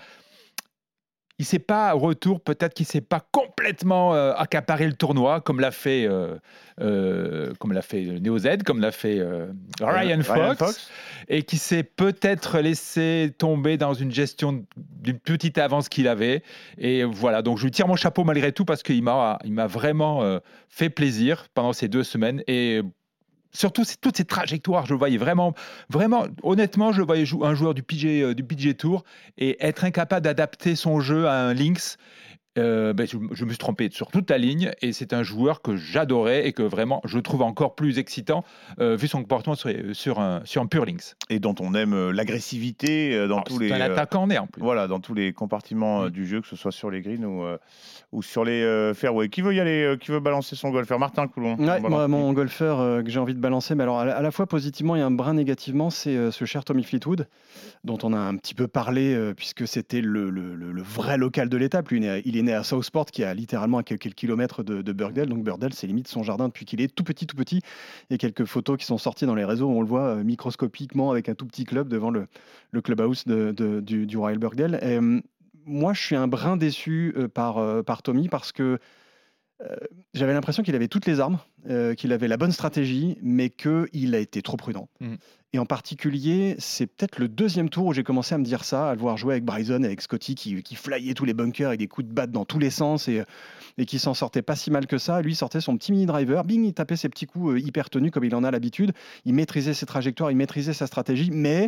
Il s'est pas retour, peut-être qu'il s'est pas complètement euh, accaparé le tournoi comme l'a fait, euh, euh, comme l'a fait Neo Z, comme l'a fait euh, Ryan, Fox, et qui s'est peut-être laissé tomber dans une gestion d'une petite avance qu'il avait. Et voilà, donc je lui tire mon chapeau malgré tout parce qu'il m'a, il m'a vraiment euh, fait plaisir pendant ces deux semaines. Et surtout, c'est toutes ces trajectoires, je le voyais vraiment, vraiment, honnêtement, je le voyais jou- un joueur du P G, euh, du P G Tour et être incapable d'adapter son jeu à un Lynx. Euh, ben, je, je me suis trompé sur toute la ligne et c'est un joueur que j'adorais et que vraiment je trouve encore plus excitant euh, vu son comportement sur, sur, un, sur un pur Lynx. Et dont on aime euh, l'agressivité euh, dans Alors, tous c'est les. un euh, attaquant né en plus. Voilà, dans tous les compartiments euh, Mm. du jeu, que ce soit sur les greens ou, euh, ou sur les euh, fairways. Qui veut y aller euh, Qui veut balancer son golfeur Martin Coulon. Ouais, On balance moi, qui mon golfeur euh, que j'ai envie de balancer, mais alors à la, à la fois positivement et un brin négativement, c'est euh, ce cher Tommy Fleetwood, dont on a un petit peu parlé, euh, puisque c'était le, le- le- le vrai local de l'étape. Lui, il est, à- il est né à Southport, qui est à littéralement à quelques kilomètres de, de Birkdale. Donc Birkdale, c'est limite son jardin depuis qu'il est tout petit, tout petit. Il y a quelques photos qui sont sorties dans les réseaux où on le voit euh, microscopiquement avec un tout petit club devant le, le clubhouse de- de- du, du Royal Birkdale. Et, euh, moi, je suis un brin déçu euh, par, euh, par Tommy parce que euh, j'avais l'impression qu'il avait toutes les armes, euh, qu'il avait la bonne stratégie, mais qu'il a été trop prudent. Mhm. Et en particulier, c'est peut-être le deuxième tour où j'ai commencé à me dire ça, à le voir jouer avec Bryson, avec Scotty, qui, qui flyait tous les bunkers avec des coups de batte dans tous les sens et, et qui s'en sortait pas si mal que ça. Lui il sortait son petit mini driver, bing, il tapait ses petits coups euh, hyper tenus comme il en a l'habitude. Il maîtrisait ses trajectoires, il maîtrisait sa stratégie, mais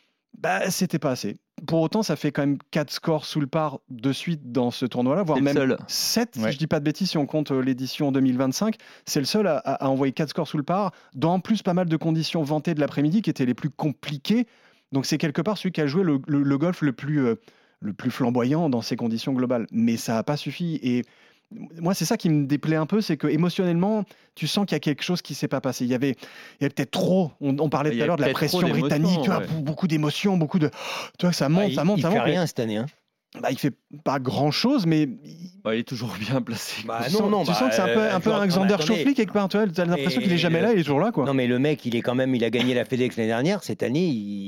bah, c'était pas assez. Pour autant, ça fait quand même quatre scores sous le par de suite dans ce tournoi-là, voire C'est le même seul. sept, Ouais. si je dis pas de bêtises, si on compte euh, l'édition deux mille vingt-cinq. C'est le seul à, à envoyer quatre scores sous le par, dans en plus pas mal de conditions ventées de l'après-midi qui étaient les plus compliquées. Donc c'est quelque part celui qui a joué le, le- le golf le plus, euh, le plus flamboyant dans ces conditions globales. Mais ça n'a pas suffi. Et moi, c'est ça qui me déplaît un peu, c'est que émotionnellement, tu sens qu'il y a quelque chose qui s'est pas passé. Il y avait, il y avait peut-être trop. On, on parlait Il y tout à a l'heure de la peut-être pression trop britannique, tu vois, d'émotions, ouais. beaucoup d'émotions, beaucoup de, tu vois, ça monte, Bah, ça monte, il, ça il fait monte. mais- rien cette année. Hein. Bah, il fait pas grand chose, mais il- Bah, il est toujours bien placé. Bah, tu non, sens, non, tu bah, sens que c'est un peu, euh, un peu joueur- Alexander non, mais attendez. Schauffele quelque part. Tu as l'impression Et- qu'il est jamais là, il est toujours là, quoi. Non, mais le mec, il est quand même, il a gagné la FedEx l'année dernière. Cette année,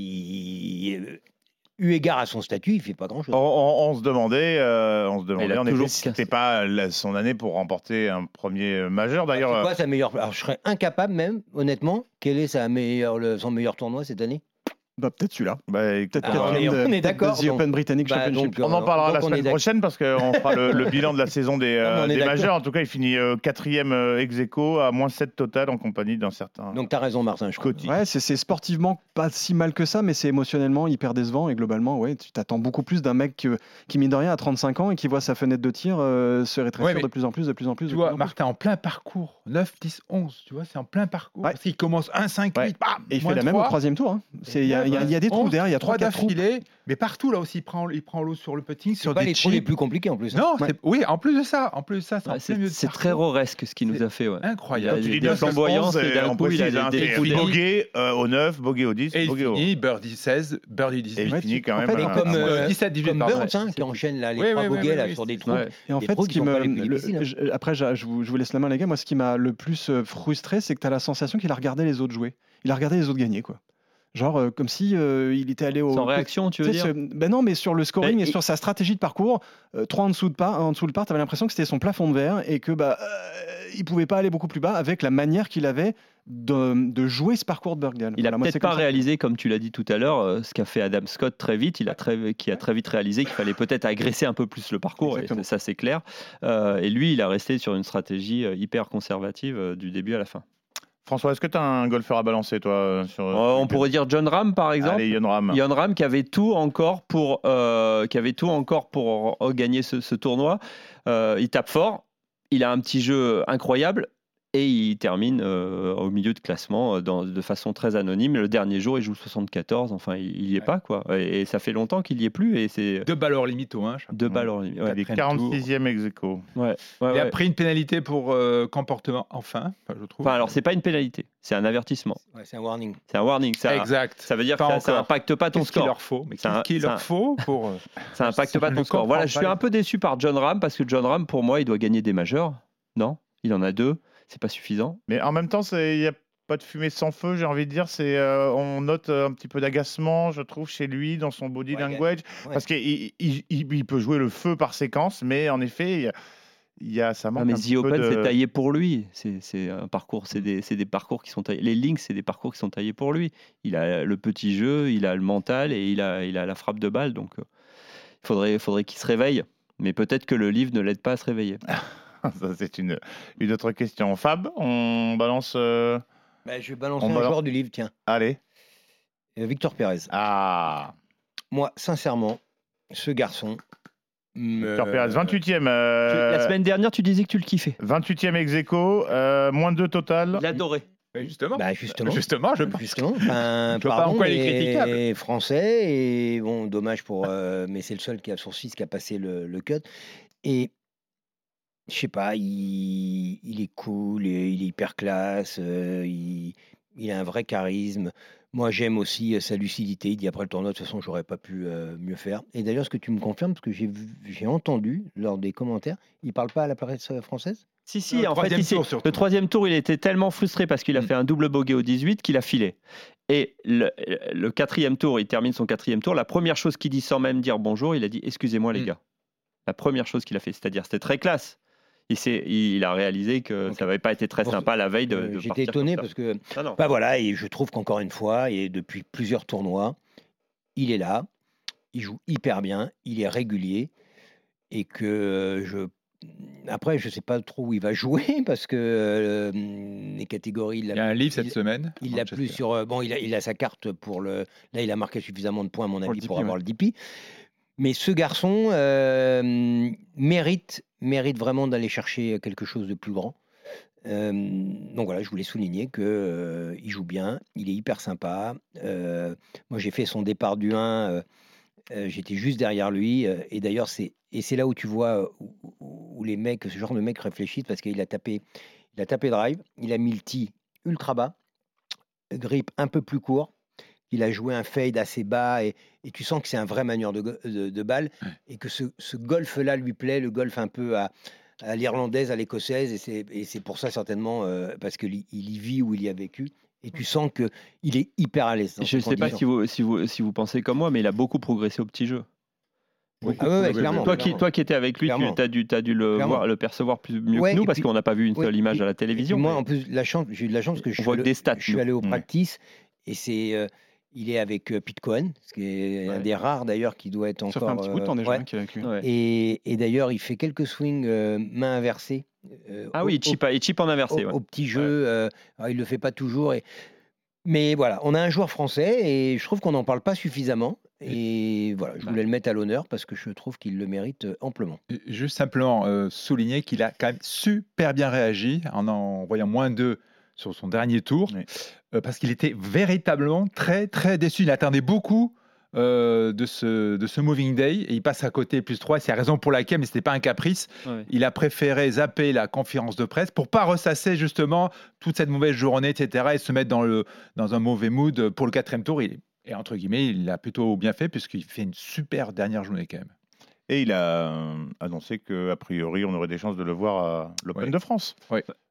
il, il- eu égard à son statut, il fait pas grand chose. On, on- on se demandait, euh, on se il demandait a en effet toujours si cassé. c'était pas la- son année pour remporter un premier euh, majeur. D'ailleurs, C'est euh, quoi sa meilleure Alors, je serais incapable même, honnêtement, quel est sa meilleure, le- son meilleur tournoi cette année Bah, peut-être celui-là. bah, écoute, Peut-être Ah, que on même est- de- on est peut-être d'accord, de The donc- Open Britannic Bah, Championship. donc, on en euh, parlera la donc on est semaine d'accord. prochaine parce qu'on fera le, le bilan de la saison des, euh, Non, mais on est des d'accord. majeurs. En tout cas, il finit euh, quatrième euh, ex aequo à moins sept total en compagnie d'un certain Donc, tu as raison, Martin, je crois. Scotty. Ouais, c'est c'est sportivement pas si mal que ça, mais c'est émotionnellement hyper décevant. Et globalement, ouais, tu t'attends beaucoup plus d'un mec que- qui, mine de rien, a trente-cinq ans et qui voit sa fenêtre de tir euh, se rétrécir Ouais, mais de plus en plus, de plus en plus. Tu de vois, plus en plus. Martin, en plein parcours, neuf, dix, onze, tu vois, c'est en plein parcours. Ouais. Parce qu'il commence un, cinq, Ouais. huit, bam, Et il moins fait la même au trois. troisième tour. hein. C'est- Il y, a- il y a- il y a des trous onze, derrière, il y a trois, quatre trous. d'affilée, mais partout là aussi, il prend, il prend l'eau sur le putting, C'est sur pas des les trous les chips. plus compliqués en plus. hein. Non, Ouais. c'est- oui, en plus de ça, en plus de ça, c'est en Ouais, plein milieu c'est de c'est parcours. très roresque ce qu'il nous a fait. Ouais. Incroyable. Il a Tu dis des neuf, flamboyances onze, et d'un on coup, il a précise, hein, des c'est trous derrière. bogey euh, au neuf, bogey au dix, Et il bogey au finit birdie seize, birdie dix-huit. Et il Ouais, finit tu- quand en même fait, à- Mais comme, à- euh, dix-sept, dix-huit, comme pardon, Burns, ouais. hein, qui enchaîne là, les Oui, trois oui, oui, bogeys oui, là, oui, sur des c'est- trous. Ouais. Et en Des fait, trous ce qui qui sont me, pas les plus le- difficiles, hein. je- après, je, je vous, je vous laisse la main, les gars. Moi, ce qui m'a le plus euh, frustré, c'est que tu as la sensation qu'il a regardé les autres jouer. Il a regardé les autres gagner, quoi. Genre euh, comme si euh, il était allé au. Sans réaction, tu veux Tu sais, dire ce- Ben non, mais sur le scoring Ben, et il- sur sa stratégie de parcours, euh, trois en dessous de par, en dessous de par, t'avais l'impression que c'était son plafond de verre et que bah euh, il pouvait pas aller beaucoup plus bas avec la manière qu'il avait de, de jouer ce parcours de Birkdale. Il a Voilà, moi, peut-être c'est pas comme ça. réalisé, comme tu l'as dit tout à l'heure, euh, ce qu'a fait Adam Scott très vite. Il a très, qui a très vite réalisé qu'il fallait peut-être agresser un peu plus le parcours. Exactement. Et ça, c'est clair. Euh, et lui, il a resté sur une stratégie euh, hyper conservative euh, du début à la fin. François, est-ce que tu as un golfeur à balancer, toi euh, sur... Euh, on pourrait dire John Ram, par exemple. Allez, Jon Rahm. Jon Rahm qui avait tout encore pour, euh, qui avait tout encore pour euh, gagner ce, ce tournoi. Euh, il tape fort, il a un petit jeu incroyable et il termine euh, au milieu de classement euh, dans, de façon très anonyme. Le dernier jour, il joue soixante-quatorze. Enfin, il n'y est Ouais. pas, quoi. Et, et ça fait longtemps qu'il n'y est plus. Et c'est Deux balles hors limite au un. je crois. deux balles hors limite. Ouais. Il est Quatrième quarante-sixième ex aequo. Ouais, ouais, Il a ouais. pris une pénalité pour euh, comportement, enfin, enfin, je trouve. Enfin, alors, c'est pas une pénalité, c'est un avertissement. Ouais, c'est un warning. C'est un warning. Ça, exact. ça veut dire Pas que ça- ça encore. n'impacte pas ton Qu'est-ce qu'il score. leur faut Mais C'est un- qu'est-ce qu'il c'est leur un- faut pour euh, Ça n'impacte Je pas ne ton score. comprends Voilà, je pas. suis un peu déçu par Jon Rahm parce que Jon Rahm, pour moi, il doit gagner des majeurs. Non, il en a deux. C'est pas suffisant. Mais en même temps, c'est- il n'y a pas de fumée sans feu, j'ai envie de dire. C'est, euh, on note euh, un petit peu d'agacement, je trouve, chez lui, dans son body Ouais, language. Ouais. Parce qu'il il, il- il peut jouer le feu par séquence, mais en effet, il y a, il y a- ça manque Ah, mais un The petit peu Open, de... c'est taillé pour lui. C'est c'est un parcours, c'est des, c'est des parcours qui sont taillés. Les links, c'est des parcours qui sont taillés pour lui. Il a le petit jeu, il a le mental et il a, il a la frappe de balle. Donc, euh, il faudrait, faudrait qu'il se réveille. Mais peut-être que le livre ne l'aide pas à se réveiller. Ça, c'est une, une autre question. Fab, on balance... euh, Bah, je vais balancer On un balance- joueur du livre, tiens. Allez. Euh, Victor Pérez. Ah, Moi, sincèrement, ce garçon. me- Victor Pérez, vingt-huitième. Tu- euh, La semaine dernière, tu disais que tu le kiffais. vingt-huitième ex aequo, euh, moins de deux total. Il adorait. Mais justement, Bah, justement. justement, je pense. Justement, enfin, Je vois pas pardon, en quoi il est mais critiquable. français et bon, dommage pour, euh, mais c'est le seul qui a son fils qui a passé le, le cut et je sais pas, il, il est cool, et il est hyper classe, euh, il, il a un vrai charisme. Moi, j'aime aussi euh, sa lucidité. Il dit après le tournoi, de toute façon, j'aurais pas pu euh, mieux faire. Et d'ailleurs, ce que tu me confirmes, parce que j'ai vu- j'ai entendu lors des commentaires, il parle pas à la presse euh, française. Si, si, Le en fait, troisième il s'est- tour, surtout. le troisième tour, il était tellement frustré parce qu'il a Mm. fait un double bogey au dix-huit qu'il a filé. Et le, le quatrième tour, il termine son quatrième tour. La première chose qu'il dit sans même dire bonjour, il a dit excusez-moi les Mm. gars. La première chose qu'il a fait, c'est-à-dire c'était très classe. Il, s'est- il a réalisé que Ok. ça n'avait pas été très Bon, sympa la veille de, Euh, de J'étais partir étonné comme ça. parce que Non, non. bah voilà, et je trouve qu'encore une fois, et depuis plusieurs tournois, il est là, il joue hyper bien, il est régulier, et que euh, je. Après, je sais pas trop où il va jouer parce que euh, les catégories. Il y a un livre cette il- semaine. Il l'a Manchester. plus sur. euh, Bon, il a, il a sa carte pour le. Là, il a marqué suffisamment de points, à mon Pour le avis, pour D P, avoir ouais. le D P. Mais ce garçon euh, mérite, mérite vraiment d'aller chercher quelque chose de plus grand. Euh, donc voilà, je voulais souligner que euh, il joue bien, il est hyper sympa. Euh, moi, j'ai fait son départ du un, euh, euh, j'étais juste derrière lui. euh, et d'ailleurs, c'est et c'est là où tu vois euh, où, où- où les mecs, ce genre de mecs réfléchissent parce qu'il a tapé, il a tapé drive, il a mis le tee ultra bas, grip un peu plus court. Il a joué un fade assez bas et, et tu sens que c'est un vrai manieur de, go- de, de balle et que ce, ce golf-là lui plaît, le golf un peu à, à l'irlandaise, à l'écossaise, et c'est, et c'est pour ça certainement euh, parce qu'il y- il y vit ou il y a vécu. Et tu sens que il est hyper à l'aise. dans Je ne ses sais pas conditions. si vous, si, vous, si vous pensez comme moi, mais il a beaucoup progressé au petit jeu. Ah ouais, ouais, clairement. Toi qui, clairement. toi qui étais avec lui, Clairement. tu as dû, t'as dû le, Clairement. voir, le percevoir plus, mieux Ouais, que nous et parce puis- qu'on n'a pas vu une Ouais, seule image et- à la et puis télévision. moi, mais en plus, la chance, j'ai eu de la chance parce que je on voit suis, que des allé, stats. je suis nous. allé au Ouais. practice et c'est, euh, il est avec euh, Pete Cohen, ce qui est un Ouais. des rares d'ailleurs qui doit être Ça encore. fait un petit bout de euh, temps déjà ouais. hein, qu'il est avec lui. Ouais. Et, et d'ailleurs, il fait quelques swings euh, main inversée. euh, Ah au- oui, il au- chip, il chip en inversé. au, ouais. au petit jeu. euh, alors, il le fait pas toujours. Et... Mais voilà, on a un joueur français et je trouve qu'on n'en parle pas suffisamment. Et voilà, je voulais le mettre à l'honneur parce que je trouve qu'il le mérite euh, amplement. Juste simplement euh, souligner qu'il a quand même super bien réagi en envoyant moins deux sur son dernier tour, Oui. euh, parce qu'il était véritablement très très déçu. Il attendait beaucoup euh, de, ce, de ce Moving Day et il passe à côté plus trois. C'est la raison pour laquelle, mais ce n'était pas un caprice, Ouais. il a préféré zapper la conférence de presse pour pas ressasser justement toute cette mauvaise journée, et cetera, et se mettre dans, le, dans un mauvais mood pour le quatrième tour. Il, et entre guillemets, il l'a plutôt bien fait puisqu'il fait une super dernière journée quand même. Et il a euh, annoncé qu'a priori, on aurait des chances de le voir à l'Open Oui. de France. Oui.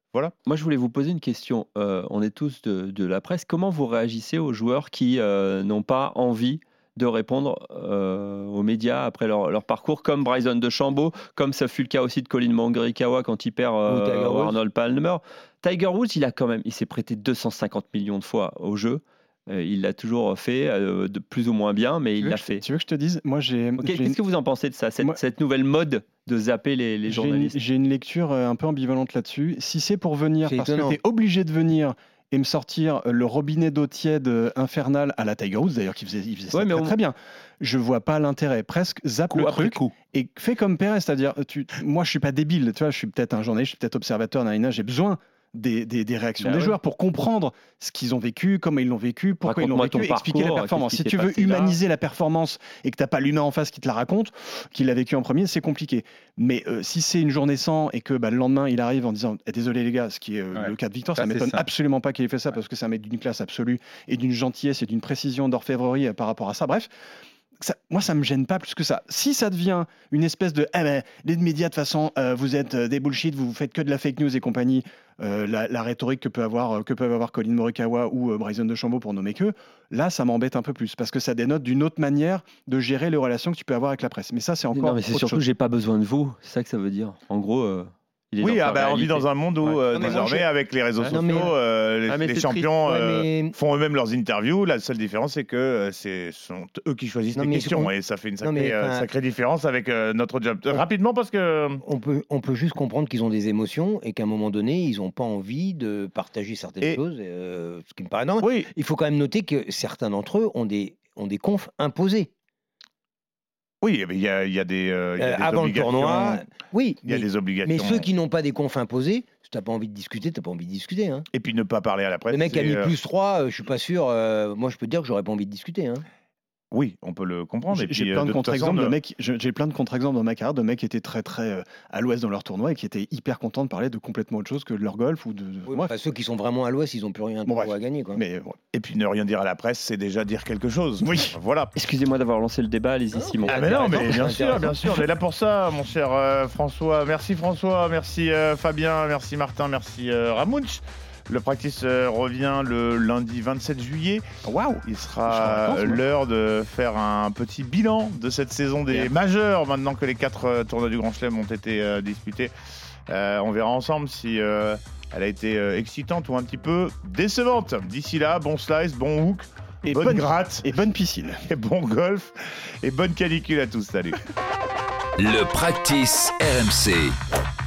Voilà. Moi, je voulais vous poser une question. Euh, on est tous de, de la presse. Comment vous réagissez aux joueurs qui euh, n'ont pas envie de répondre euh, aux médias après leur, leur parcours, comme Bryson DeChambeau, comme ça fut le cas aussi de Colin Morikawa quand il perd euh, Tiger Woods. Arnold Palmer. Tiger Woods, il a quand même, il s'est prêté deux cent cinquante millions de fois au jeu. Euh, il l'a toujours fait, euh, de plus ou moins bien, mais Tu il veux l'a que je- fait. Tu veux que je te dise, moi j'ai. Ok, j'ai Qu'est-ce une- que vous en pensez de ça, cette, Moi- cette nouvelle mode de zapper les, les J'ai une, journalistes? j'ai une lecture euh, un peu ambivalente là-dessus. Si c'est pour venir, C'est parce étonnant. que tu es obligé de venir et me sortir euh, le robinet d'eau tiède euh, infernal à la Tiger Woods, d'ailleurs, qui faisait, il faisait ça Ouais, mais très, on- très bien, je vois pas l'intérêt. Presque zappe Coup le après truc coup. et fais comme Perez, c'est-à-dire, tu, moi je suis pas débile, tu vois, je suis peut-être un journaliste, je suis peut-être observateur, nanana, j'ai besoin des, des, des réactions Bah des ouais. joueurs pour comprendre ce qu'ils ont vécu, comment ils l'ont vécu, pourquoi ils l'ont Raconte-moi vécu, ton expliquer la parcours, performance. qu'est-ce Si qui tu s'est veux passé là humaniser la performance et que tu n'as pas l'humain en face qui te la raconte, qui l'a vécu en premier, c'est compliqué. Mais euh, si c'est une journée sans et que bah, le lendemain il arrive en disant eh, désolé les gars, ce qui est euh, Ouais. le cas de Victor, Ça, ça c'est m'étonne ça. absolument pas qu'il ait fait ça parce que c'est un mec d'une classe absolue et d'une gentillesse et d'une précision d'orfèvrerie euh, par rapport à ça. Bref. Ça, moi, ça me gêne pas plus que ça. Si ça devient une espèce de eh ben, les médias, de toute façon, euh, vous êtes euh, des bullshit, vous faites que de la fake news et compagnie, euh, la, la rhétorique que, peut avoir, euh, que peuvent avoir Colin Morikawa ou euh, Bryson DeChambeau pour nommer que, là, ça m'embête un peu plus parce que ça dénote d'une autre manière de gérer les relations que tu peux avoir avec la presse. Mais ça, c'est encore Non, mais c'est autre surtout chose. j'ai pas besoin de vous. C'est ça que ça veut dire. En gros, euh, il est Oui, dans ah sa bah, on vit réalité. dans un monde où, Ouais. euh, Non, mais moi, désormais, je- avec les réseaux Ah, sociaux, non, mais- euh, les, Ah, mais les c'est champions triste. euh, Ouais, mais- font eux-mêmes leurs interviews. La seule différence, c'est que euh, c'est sont eux qui choisissent Non, les mais questions. je- Et ça fait une Non, mais, sacrée, euh, enfin- sacrée différence avec euh, notre job. Euh, Rapidement, parce que... On peut, on peut juste comprendre qu'ils ont des émotions et qu'à un moment donné, ils n'ont pas envie de partager certaines Et- choses, euh, ce qui me paraît normal. Oui, Il faut quand même noter que certains d'entre eux ont des, ont des confs imposés. oui, mais il y a, il y a des, euh, il y a Euh, des avant le obligations. tournoi, oui, Il y a mais, des obligations. mais ceux qui n'ont pas des confs imposés, si tu n'as pas envie de discuter, tu n'as pas envie de discuter. Hein. Et puis ne pas parler à la presse. Le mec a c'est, mis euh, plus trois, euh, je suis pas sûr. euh, moi, je peux te dire que j'aurais pas envie de discuter. Hein. Oui, on peut le comprendre. J'ai Et puis, j'ai euh, plein de toute façon, contre-exemples de ne- mecs. je- J'ai plein de contre-exemples dans ma carrière de mecs qui étaient très très euh, à l'ouest dans leur tournoi et qui étaient hyper contents de parler de complètement autre chose que de leur golf ou de. de- Oui, bref. enfin, ceux qui sont vraiment à l'ouest, ils n'ont plus rien Bon, trop bref. à gagner. Quoi. Mais ouais. Et puis ne rien dire à la presse, c'est déjà dire quelque chose. Oui. Voilà. Excusez-moi d'avoir lancé le débat, allez-y Non, Simon. Ah mais non, mais intéressant, bien c'est sûr, intéressant. bien sûr, on est là pour ça, mon cher euh, François. Merci François, merci euh, Fabien, merci Martin, merci euh, Ramounch. Le practice euh, revient le lundi vingt-sept juillet. Waouh. Il Je serai en sera vacances, euh, moi. l'heure de faire un petit bilan de cette saison des Bien. majeurs, maintenant que les quatre euh, tournois du Grand Chelem ont été euh, disputés. Euh, on verra ensemble si euh, elle a été euh, excitante ou un petit peu décevante. D'ici là, bon slice, bon hook, Et bonne bonne gratte, Et bonne piscine. et bon golf, et bonne canicule à tous. Salut. Le practice R M C.